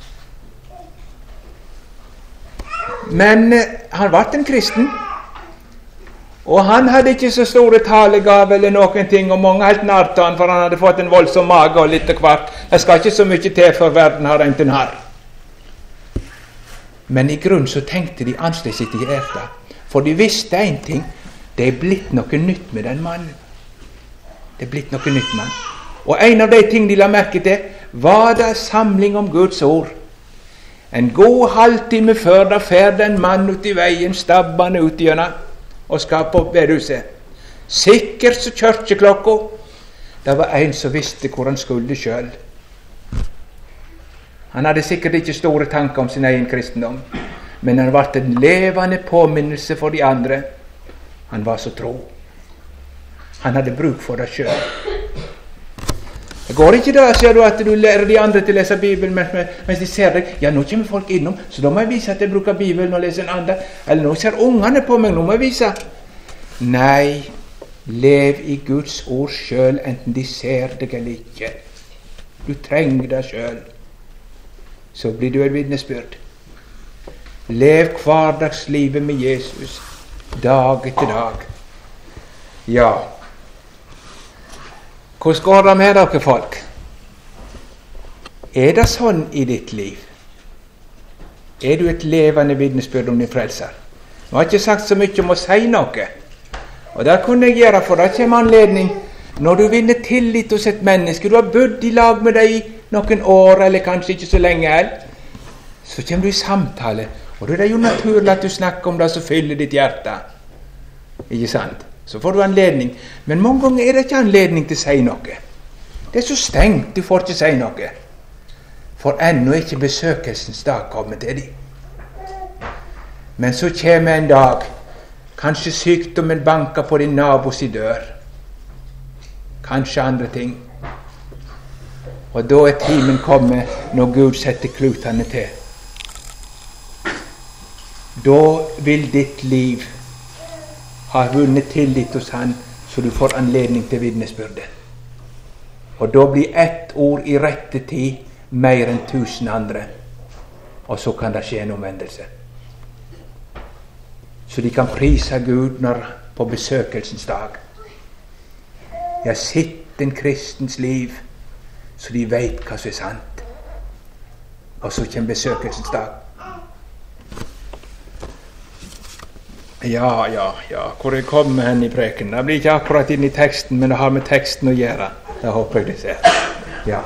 Men eh, han ble en kristen. Og han hadde ikke så store talegave eller noen ting, og mange helt narrt han, for han hadde fått en voldsom mage og litt og kvart. Det skal ikke så mye til for verden har en til narr. Men i grunnen så tenkte de annerledes i hjertet. For de visste en ting. Det er blitt noe nytt med den mannen. Det er blitt noe nytt med han. Og en av de ting de la merke til, var det samling om Guds ord. En god halvtime før da fer den mann ut i veien, stabbende ut igjennom og skal på bedhuset. Sikkert så kyrkjeklokka. Det var en som visste hvor han skulle sjøl. Han hadde sikkert ikke store tanker om sin egen kristendom, men han ble en levende påminnelse for de andre. Han var så tro. Han hadde bruk for det sjøl. Det går ikke da, sier du, at du lærer de andre til å lese Bibelen mens, mens de ser deg. Ja, nå kommer folk innom, så da må jeg vise at jeg bruker Bibelen og leser en andre. Eller nå ser ungene på meg, nå må jeg vise. Nei, lev i Guds ord sjøl, enten de ser deg eller ikke. Du trenger det sjøl. Så blir du et vitnesbyrd. Lev hverdagslivet med Jesus, dag etter dag. Ja. Hvordan går det med dere folk? Er det sånn i ditt liv? Er du et levende vitnesbyrd om din frelser? Nå har jeg ikke sagt så mye om å si noe. Og det kunne jeg gjøre, for det kommer anledning når du vinner tillit hos et menneske. Du har bodd i lag med deg i noen år, eller kanskje ikke så lenge heller. Så kommer du i samtale, og det er jo naturlig at du snakker om det som fyller ditt hjerte. Ikke sant? Så får du anledning. Men mange ganger er det ikke anledning til å si noe. Det er så stengt, du får ikke si noe. For ennå er ikke besøkelsens dag kommet til dem. Men så kommer en dag, kanskje sykdommen banker på din nabos i dør. Kanskje andre ting. Og da er timen kommet når Gud setter klutene til. Da vil ditt liv har vunnet tillit hos han, så du får anledning til vitnesbyrdet. Og da blir ett ord i rette tid mer enn tusen andre. Og så kan det skje en omvendelse. Så de kan prise Gud når, på besøkelsens dag. Jeg sitter en kristens liv, så de vet hva som er sant. Og så kommer besøkelsens dag. Ja, ja, ja. Hvor jeg kommer hen i preken. Det blir ikke akkurat inn i teksten, men det har med teksten å gjøre. Det håper jeg det ser. Ja.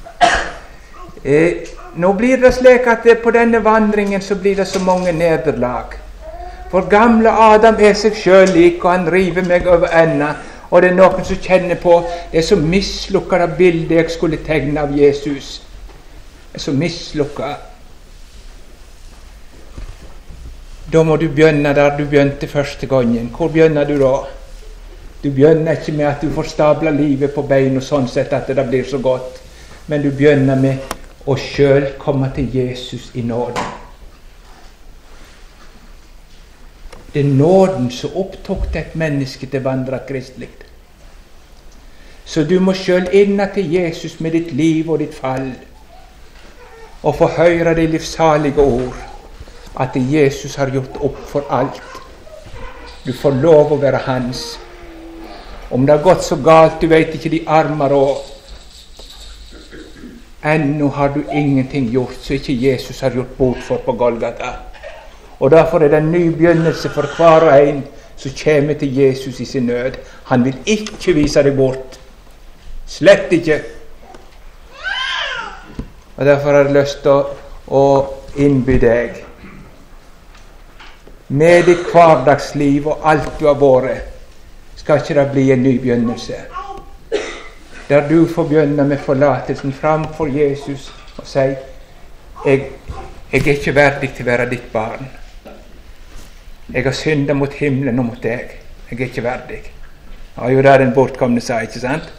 Eh, nå blir det slik at det, på denne vandringen så blir det så mange nederlag. For gamle Adam er seg selv lik, og han river meg over enda. Og det er noen som kjenner på det er så mislukket av bildet jeg skulle tegne av Jesus. Det er så mislukket. Da må du begynne der du begynte første gangen. Hvor begynner du da? Du begynner ikke med at du får stabla livet på bein og sånn sett at det blir så godt. Men du begynner med å selv komme til Jesus i nåden. Det er nåden som opptok et menneske til å vandre kristelig. Så du må selv inna til Jesus med ditt liv og ditt fall og få høre de livsalige ord. At Jesus har gjort opp for alt. Du får lov å være hans. Om det har gått så galt, du vet ikke de armer og ennå har du ingenting gjort så ikke Jesus har gjort bort for på Golgata. Og derfor er det en ny begynnelse for hver og en som kommer til Jesus i sin nød. Han vil ikke vise deg bort. Slett ikke. Og derfor har jeg lyst til å, å innby deg med ditt hverdagsliv og alt du har vært, skal ikke det bli en ny begynnelse. Der du får begynne med forlatelsen framfor Jesus og si, jeg, jeg er ikke verdig til å være ditt barn. Jeg har syndet mot himmelen og mot deg. Jeg er ikke verdig. Ja, jo, det er den bortkomne sa, ikke sant?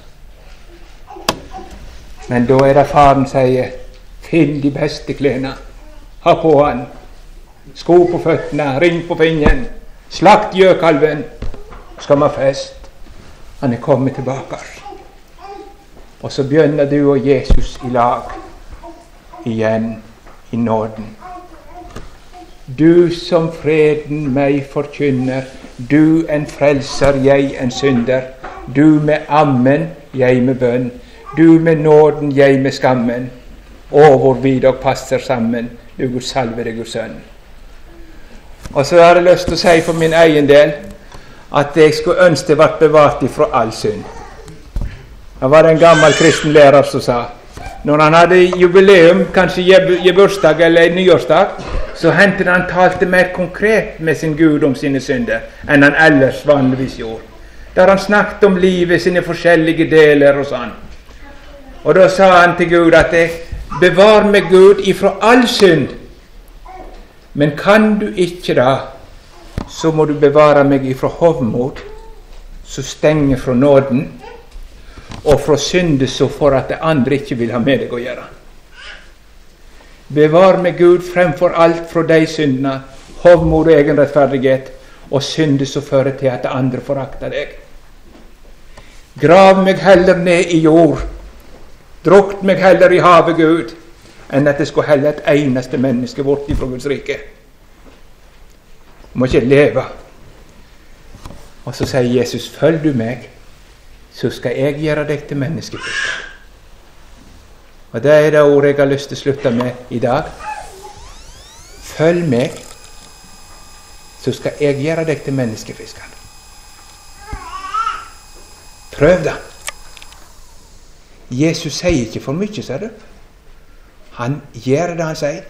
Men da er det faren sier, finn de beste klærne, ha på han. Sko på føttene, ring på fingeren, slakt gjøkalven, skal man fest. Han er kommet tilbake. Og så begynner du og Jesus i lag igjen i nåden. Du som freden meg forkynner, du en frelser, jeg en synder. Du med ammen, jeg med bønn. Du med nåden, jeg med skammen. Å, hvor vi dog passer sammen. du Guds salvede Guds sønn. Og så har jeg lyst til å si for min egen del at jeg skulle ønske det ble bevart ifra all synd. Det var en gammel kristen lærer som sa, når han hadde jubileum, kanskje gebursdag eller nyårsdag, så hendte han talte mer konkret med sin Gud om sine synder enn han ellers vanligvis gjorde. Der han snakket om livet, sine forskjellige deler og sånn. Og da sa han til Gud at jeg bevar meg Gud ifra all synd. Men kan du ikke da, så må du bevare meg ifra hovmod, så stenger fra nåden, og fra synde så for at det andre ikke vil ha med deg å gjøre. Bevar meg Gud fremfor alt fra de syndene, hovmod og egenrettferdighet, og synde så fører til at det andre forakter deg. Grav meg heller ned i jord, drukt meg heller i havet, Gud, enn at det skulle helle et eneste menneske bort ifra Guds rike. Du må ikke leve. Og så sier Jesus, følg du meg, så skal jeg gjøre deg til menneskefisker. Og det er det ordet jeg har lyst til å slutte med i dag. Følg meg, så skal jeg gjøre deg til menneskefisker. Prøv det. Jesus sier ikke for mye, ser du. Han gjør det han sier.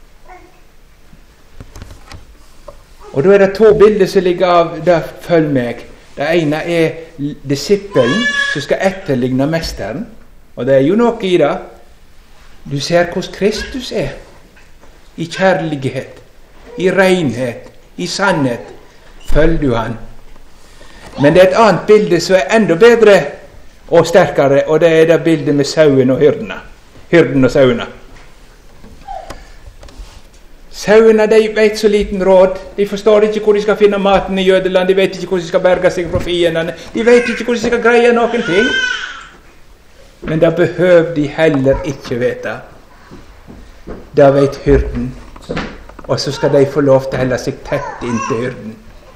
Og da er det to bilder som ligger av det følg meg. Det ene er disippelen som skal etterligne mesteren. Og det er jo noe i det. Du ser hvordan Kristus er. I kjærlighet, i renhet, i sannhet. Følg du han. Men det er et annet bilde som er enda bedre og sterkere, og det er det bildet med sauen og hyrdene. Hyrden og sauene. Sauene, de vet så liten råd. De forstår ikke hvor de skal finne maten i Jødeland. De vet ikke hvor de skal berge seg fra fiendene. De vet ikke hvor de skal greie noen ting. Men det behøver de heller ikke vite. Det vet hyrden. Og så skal de få lov til å holde seg tett inntil hyrden.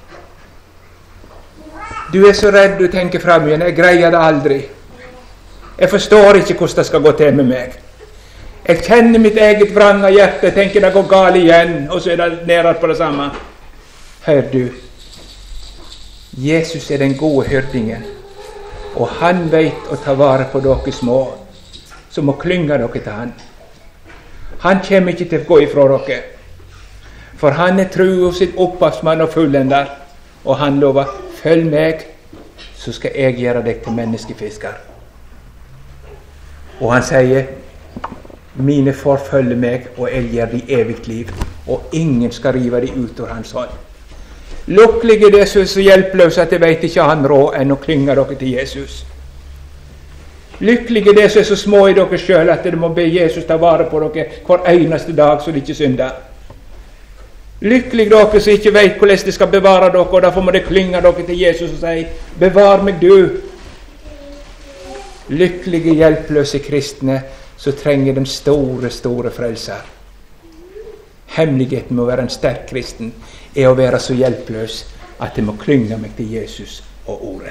Du er så redd, du tenker frem igjen. Jeg greier det aldri. Jeg forstår ikke hvordan det skal gå til med meg. Jeg kjenner mitt eget vrang av hjertet. Jeg tenker det går galt igjen, og så er det nærmere på det samme. Hør du. Jesus er den gode hyrdingen, og han vet å ta vare på dere små, som må klynge dere til han. Han kommer ikke til å gå ifra dere, for han er tro og sitt opphavsmann og fullender, og han lover, følg meg, så skal jeg gjøre deg til menneskefisker. Og han sier, mine får følge meg, og jeg gir de evigt liv, og ingen skal rive de ut av hans hånd. Lukkelige det som er så hjelpeløse at jeg vet ikke han råd enn å klynge dere til Jesus. Lykkelige det som er så små i dere selv at dere må be Jesus ta vare på dere hver eneste dag så de ikke synder. Lykkelig dere som ikke vet hvordan de skal bevare dere, og derfor må de klynge dere til Jesus og si, bevar meg du. Lykkelige hjelpeløse kristne som trenger den store, store frelser. Hemmeligheten med å være en sterk kristen er å være så hjelpeløs at jeg må klynge meg til Jesus og ordet.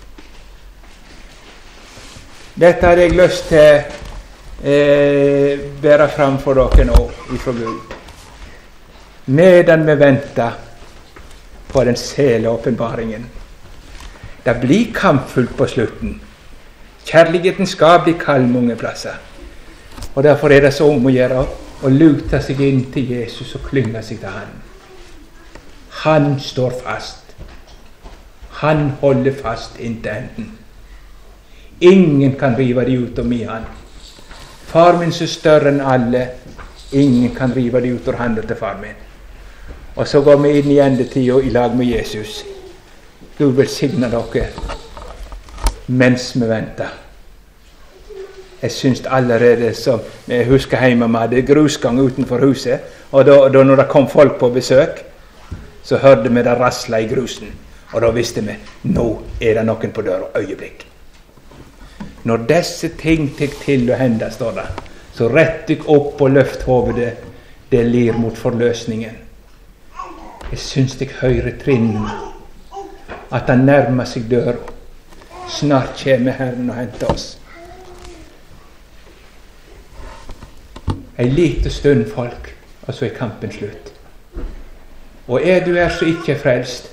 Dette hadde jeg lyst til å eh, bære fram for dere nå ifra Gud. Medan vi venter på den sele åpenbaringen. Det blir kampfullt på slutten. Kjærligheten skal bli kald mange plasser. Og derfor er det så om å gjøre å lute seg inn til Jesus og klynge seg til han. Han står fast. Han holder fast inntil enden. Ingen kan rive de ut om i han. Far min er større enn alle. Ingen kan rive de ut av handen til far min. Og så går vi inn i endetida i lag med Jesus. Gud velsigne dere mens vi venter. Jeg syns allerede som jeg husker hjemme vi hadde grusgang utenfor huset, og da, da når det kom folk på besøk, så hørte vi det rasla i grusen, og da visste vi, nå er det noen på døra, øyeblikk. Når disse ting tek til å hende, står det, så rett dykk opp og løft hovedet, det lir mot forløsningen. Jeg syns jeg hører trinnen, at han nærmer seg døra. Snart kommer Herren og henter oss. En liten stund, folk, og så er kampen slutt. Og er du er så ikke frelst,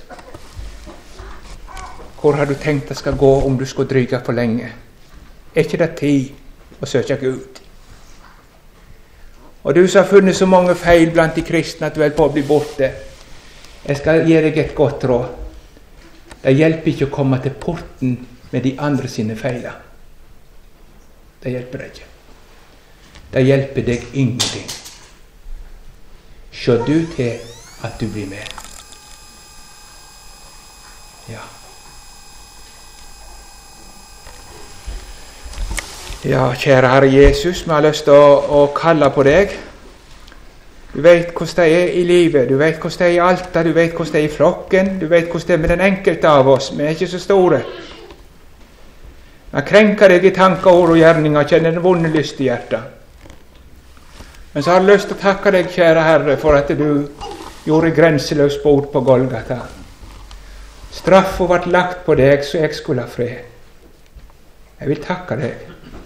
hvor har du tenkt det skal gå om du skal dryge for lenge? Er ikke det tid å søke Gud? Og du som har funnet så mange feil blant de kristne at du er på å bli borte, jeg skal gi deg et godt råd. Det hjelper ikke å komme til porten med de andre sine feiler. Det hjelper deg ikke. Det hjelper deg ingenting. Se du til at du blir med. Ja. Ja, kjære Herre Jesus, vi har lyst til å, å kalle på deg. Du vet hvordan det er i livet, du vet hvordan det er i Alta, du vet hvordan det er i flokken, du vet hvordan det er med den enkelte av oss. Vi er ikke så store. Jeg krenker deg i tanker, ord og gjerninger, kjenner en vonde lyst i hjertet. Men så har jeg lyst til å takke deg, kjære Herre, for at du gjorde grenseløs bot på Golgata. Straffen ble lagt på deg, så jeg skulle ha fred. Jeg vil takke deg.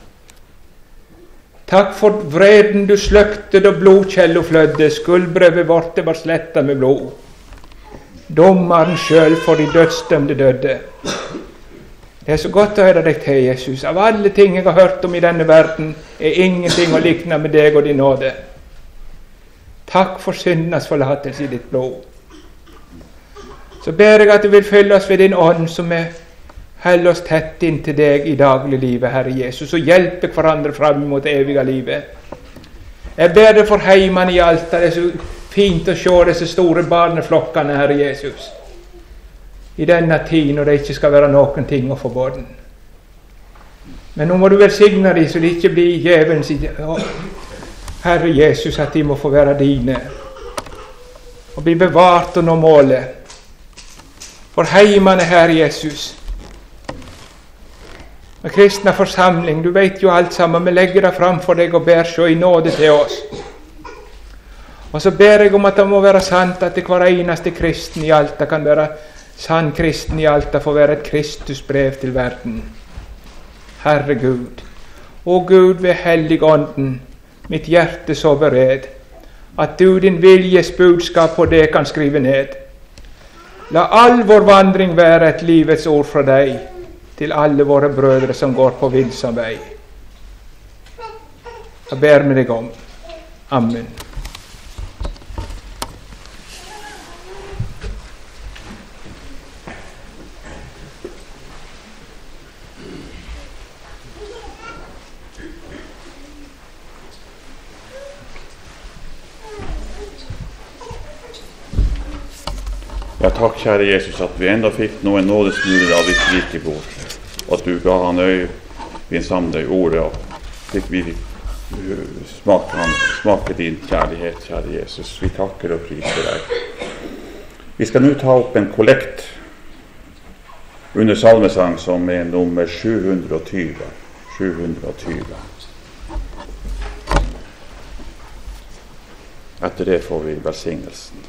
Takk for vreden du sløkte da blodkjello flødde, skuldbrevet vårt var sletta med blod. Dommeren sjøl for de dødsdømte døde. Det er så godt å høre deg til, Jesus. Av alle ting jeg har hørt om i denne verden, er ingenting å likne med deg og din nåde. Takk for syndenes forlatelse i ditt blod. Så ber jeg at du vil fylle oss ved din ånd, som er Held oss tett inn til deg i dagliglivet, Herre Jesus, og hjelpe hverandre fram mot det evige livet. Jeg ber deg for heimene i Alta. Det er så fint å se disse store barneflokkene, Herre Jesus, i denne tid når det ikke skal være noen ting å forbåde. Men nå må du velsigne dem, så de ikke blir djevelens, Herre Jesus, at de må få være dine, og bli bevart og nå målet. For heimene, Herre Jesus, med kristne forsamling, du vet jo alt sammen, vi legger det fram for deg og ber så i nåde til oss. Og så ber jeg om at det må være sant at det hver eneste kristen i Alta kan være sann kristen i Alta, for å være et Kristusbrev til verden. Herre Gud, å Gud ved hellig ånden, mitt hjerte så bered, at du din viljes budskap på det kan skrive ned. La all vår vandring være et livets ord fra deg, til alle våre brødre som går på villsom vei. Jeg ber med deg om. Amen. Ja, takk, kjære Jesus, at vi enda fikk noen nådesmuler av ditt rike bord, og at du ga han øyvind sammen deg ordet, og fikk vi smake, han, smake din kjærlighet, kjære Jesus. Vi takker og priser deg. Vi skal nå ta opp en kollekt under salmesang som er nummer sju hundre og tyve. sju hundre og tyve. Etter det får vi velsignelsen.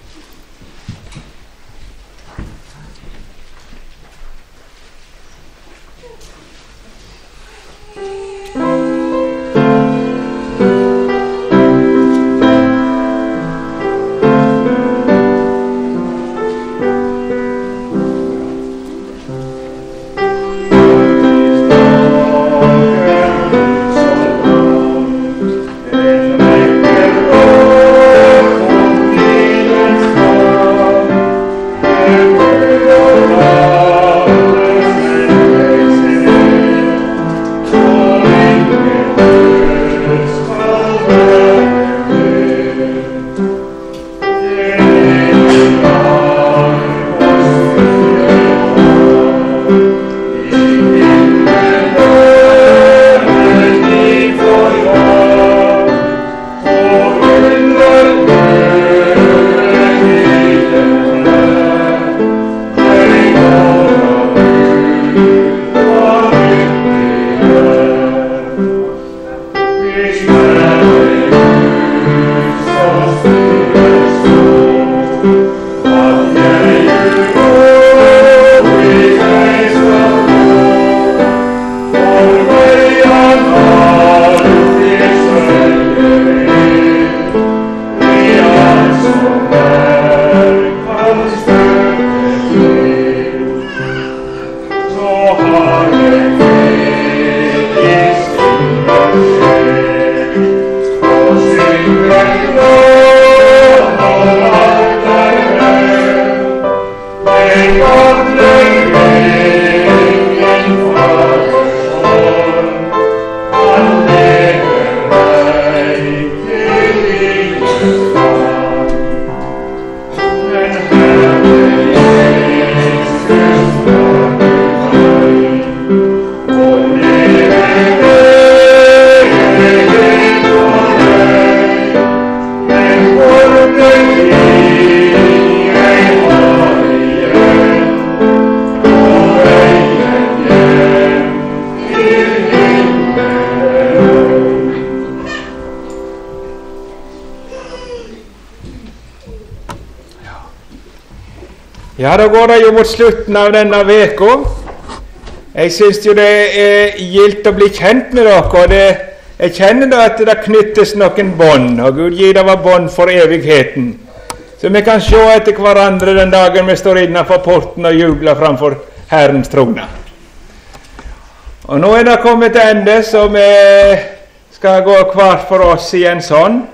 Ja, da går det jo mot slutten av denne veka. Jeg synes jo det er gildt å bli kjent med dere, og det, jeg kjenner da at det knyttes noen bånd, og Gud gir det var bånd for evigheten. Så vi kan se etter hverandre den dagen vi står innenfor porten og jubler framfor Herrens trone. Og nå er det kommet til ende, så vi skal gå hver for oss i en sånn.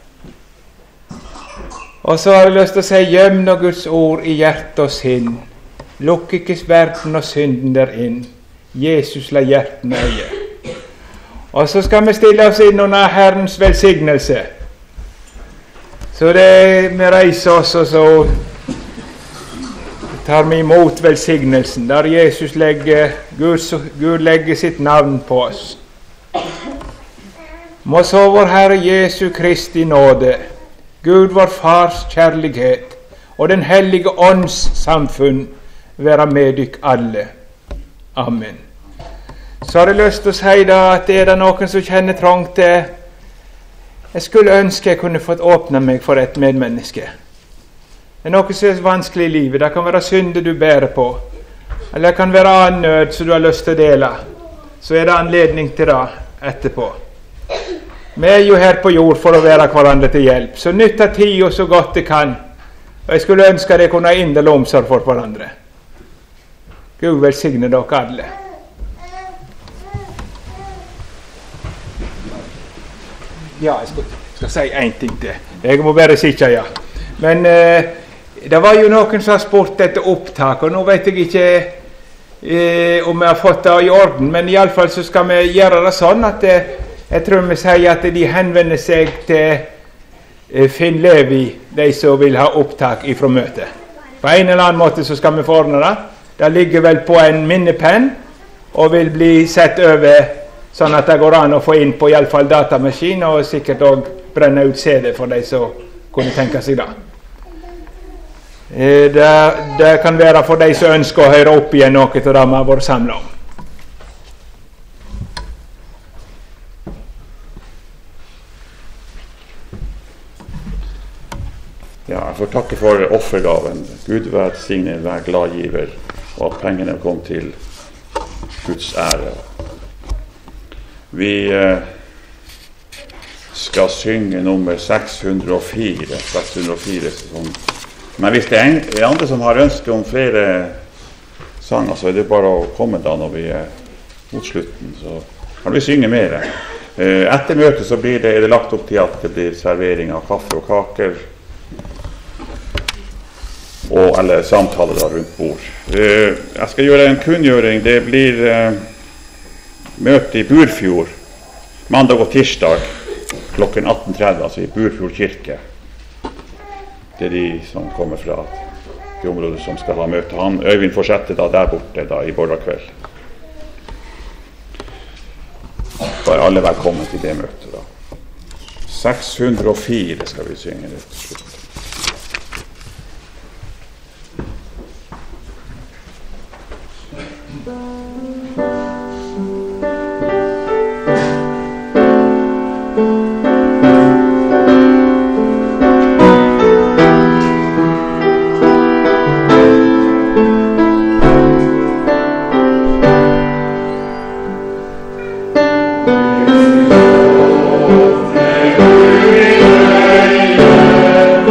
Og så har jeg lyst til å si, gjem nå Guds ord i hjerte og sinn. Lukk ikke verden og synden der inn. Jesus la hjerten øye. Og så skal vi stille oss inn under Herrens velsignelse. Så det vi reiser oss, og så tar vi imot velsignelsen, der Jesus legger, Gud, Gud legger sitt navn på oss. Må så vår Herre Jesu Kristi nåde, Gud vår Fars kjærlighet og den hellige ånds samfunn være med dykk alle. Amen. Så har jeg lyst til å si da at det er det noen som kjenner trang til. Jeg skulle ønske jeg kunne fått åpne meg for et medmenneske. Det er noe som er vanskelig i livet. Det kan være synder du bærer på, eller det kan være annen nød som du har lyst til å dele. Så er det anledning til det etterpå. Vi er jo her på jord for å være hverandre til hjelp, så nytt av tida så godt det kan. Og jeg skulle ønske det kunne ha inderlig omsorg for hverandre. Gud velsigne dere alle. Ja, jeg skal, skal si en ting til. Jeg må bare sitte, ja. Men eh, det var jo noen som har spurt etter opptak, og nå vet jeg ikke eh, om jeg har fått det i orden, men i alle fall så skal vi gjøre det sånn at eh, jeg tror vi sier at de henvender seg til eh, Finn Levi, de som vil ha opptak ifra møtet. På en eller annen måte så skal vi få ordne det. Det ligger vel på en minnepenn, og vil bli sett over sånn at det går an å få inn på i alle fall datamaskin, og sikkert også brenne ut C D for de som kunne tenke seg det. Eh, det. Det kan være for de som ønsker å høre opp igjen noe til det vi har vært samlet om. Ja, jeg får takke for offergaven. Gud velsigne hver gladgiver, og at pengene kom til Guds ære. Vi eh, skal synge nummer seks hundre og fire. seks hundre og fire sånn. Men hvis det er andre som har ønsket om flere sanger, så er det bare å komme da når vi er mot slutten. Så kan vi synge mer. Eh, etter møtet så blir det, er det lagt opp til at det blir servering av kaffe og kaker, og, eller samtaler da rundt bord. Uh, jeg skal gjøre en kunngjøring. Det blir uh, møte i Burfjord mandag og tirsdag klokken atten tretti, altså i Burfjord kirke. Det er de som kommer fra det området som skal ha møte. Han, Øyvind fortsetter da der borte da i morgen kveld. Da er alle velkommen til det møtet da. seks hundre og fire skal vi synge det til slutt. Oh,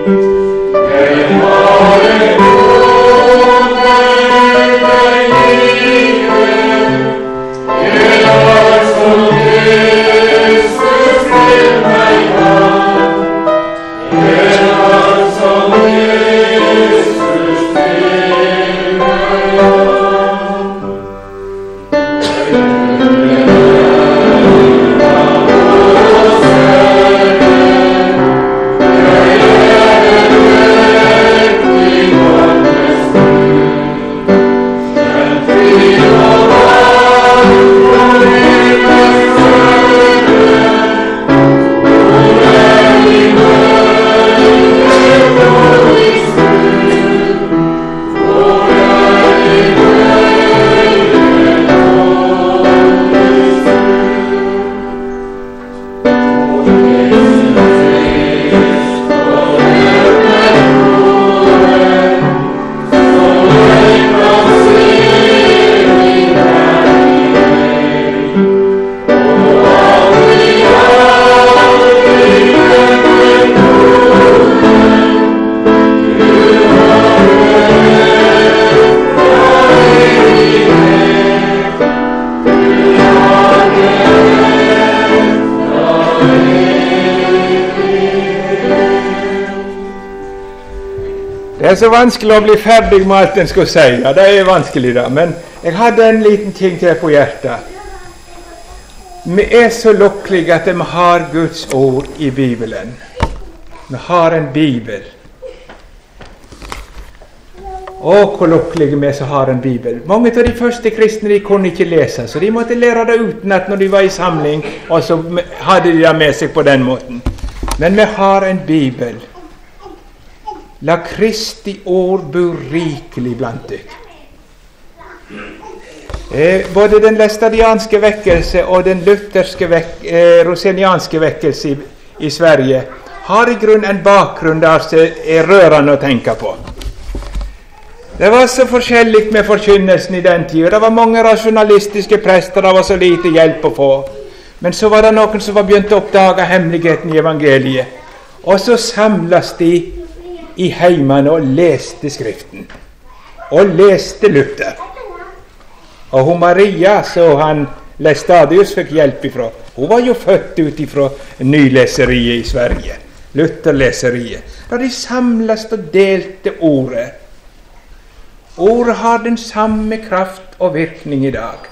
Det er så vanskelig å bli ferdig med alt en skal si. Ja, det er vanskelig da, men jeg hadde en liten ting til på hjertet. Vi er så lykkelige at vi har Guds ord i Bibelen. Vi har en Bibel. Å, hvor lykkelige vi som har en Bibel. Mange av de første kristne de kunne ikke lese, så de måtte lære det utenat når de var i samling, og så hadde de det med seg på den måten. Men vi har en Bibel. La Kristi ord bo rikelig blant deg. Eh, både den læstadianske vekkelse og den lutherske vek, eh, rosenianske vekkelse i, i Sverige har i grunn en bakgrunn der som er rørende å tenke på. Det var så forskjellig med forkynnelsen i den tiden. Det var mange rasjonalistiske prester, det var så lite hjelp å få. Men så var det noen som var begynt å oppdage hemmeligheten i evangeliet. Og så samles de i heimene og leste Skriften. Og leste Luther. Og hun Maria, så han Læstadius fikk hjelp ifra, hun var jo født ut ifra nyleseriet i Sverige. Lutherleseriet. Da de samles og delte ordet. Ordet har den samme kraft og virkning i dag.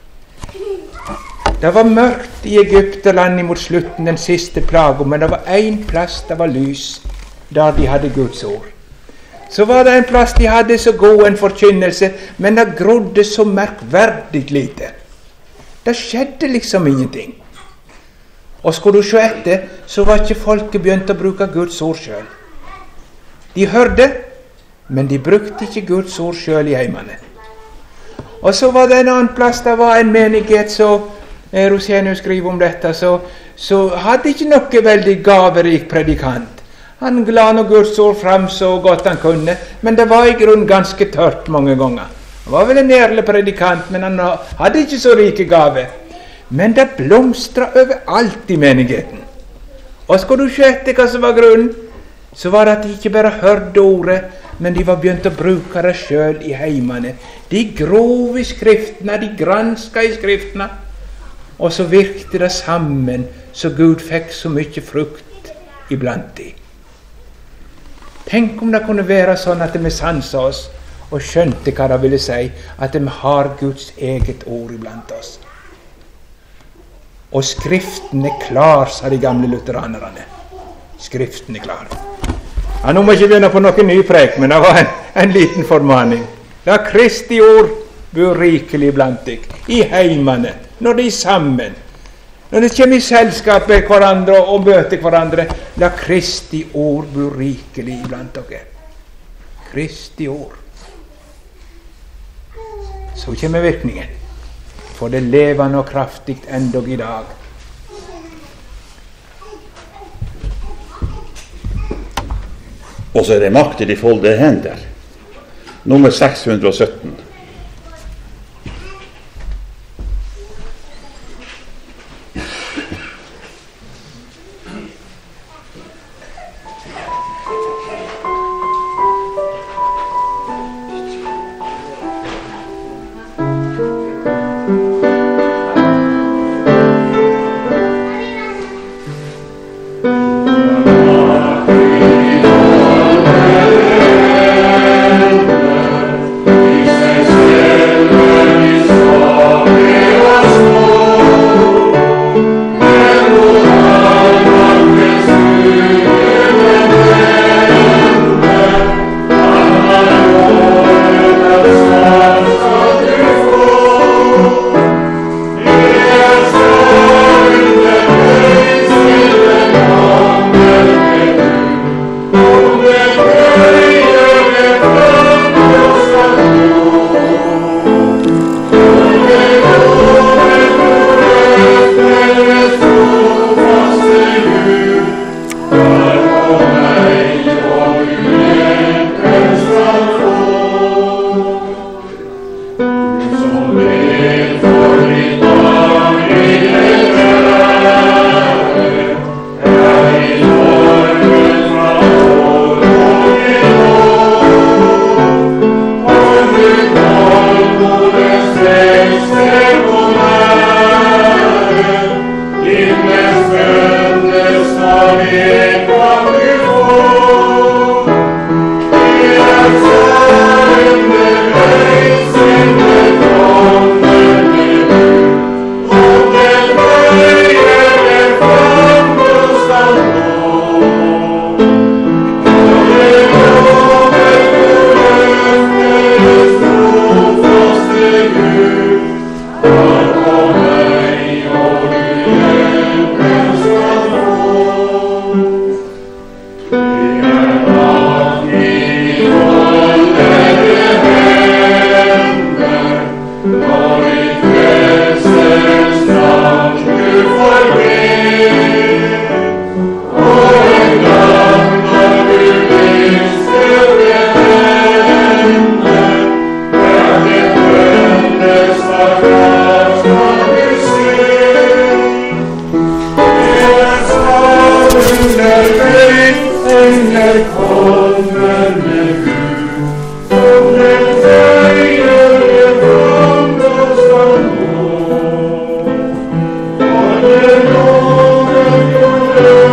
Det var mørkt i Egypterland mot slutten, den siste plagen, men det var en plass det var lys, der de hadde Guds ord. Så var det en plass de hadde så god en forkynnelse, men det grodde så merkverdig lite. Det skjedde liksom ingenting. Og skulle du se etter, så var ikke folket begynt å bruke Guds ord selv. De hørte, men de brukte ikke Guds ord selv i heimene. Og så var det en annen plass, det var en menighet, så eh, Rosenius skriver om dette, så, så hadde ikke noe veldig gaverik predikant. Han la noe Guds ord frem så godt han kunne, men det var i grunn ganske tørt mange ganger. Han var vel en ærlig predikant, men han hadde ikke så rike gave. Men det blomstret overalt i menigheten. Og skal du se etter hva som var grunnen, så var det at de ikke bare hørte ordet, men de var begynt å bruke det selv i heimene. De grov i Skriftene, de granska i Skriftene, og så virkte det sammen, så Gud fikk så mye frukt iblant de. Tenk om det kunne være sånn at vi sansa oss og skjønte hva det ville si at vi har Guds eget ord iblant oss. Og Skriften er klar, sa de gamle lutheranerne. Skriften er klar. Ja, nå må jeg ikke begynne på noen ny prek, men det var en, en liten formaning. La Kristi ord bo rikelig blant deg, i heimene, når de er sammen. Når det kommer i selskap med hverandre og møter hverandre, la Kristi ord bo rikelig blant dere. Kristi ord. Så kommer virkningen. For det levende og kraftigt endog i dag. Og så er det makt i de foldede hender. Nummer seks hundre og sytten. loven,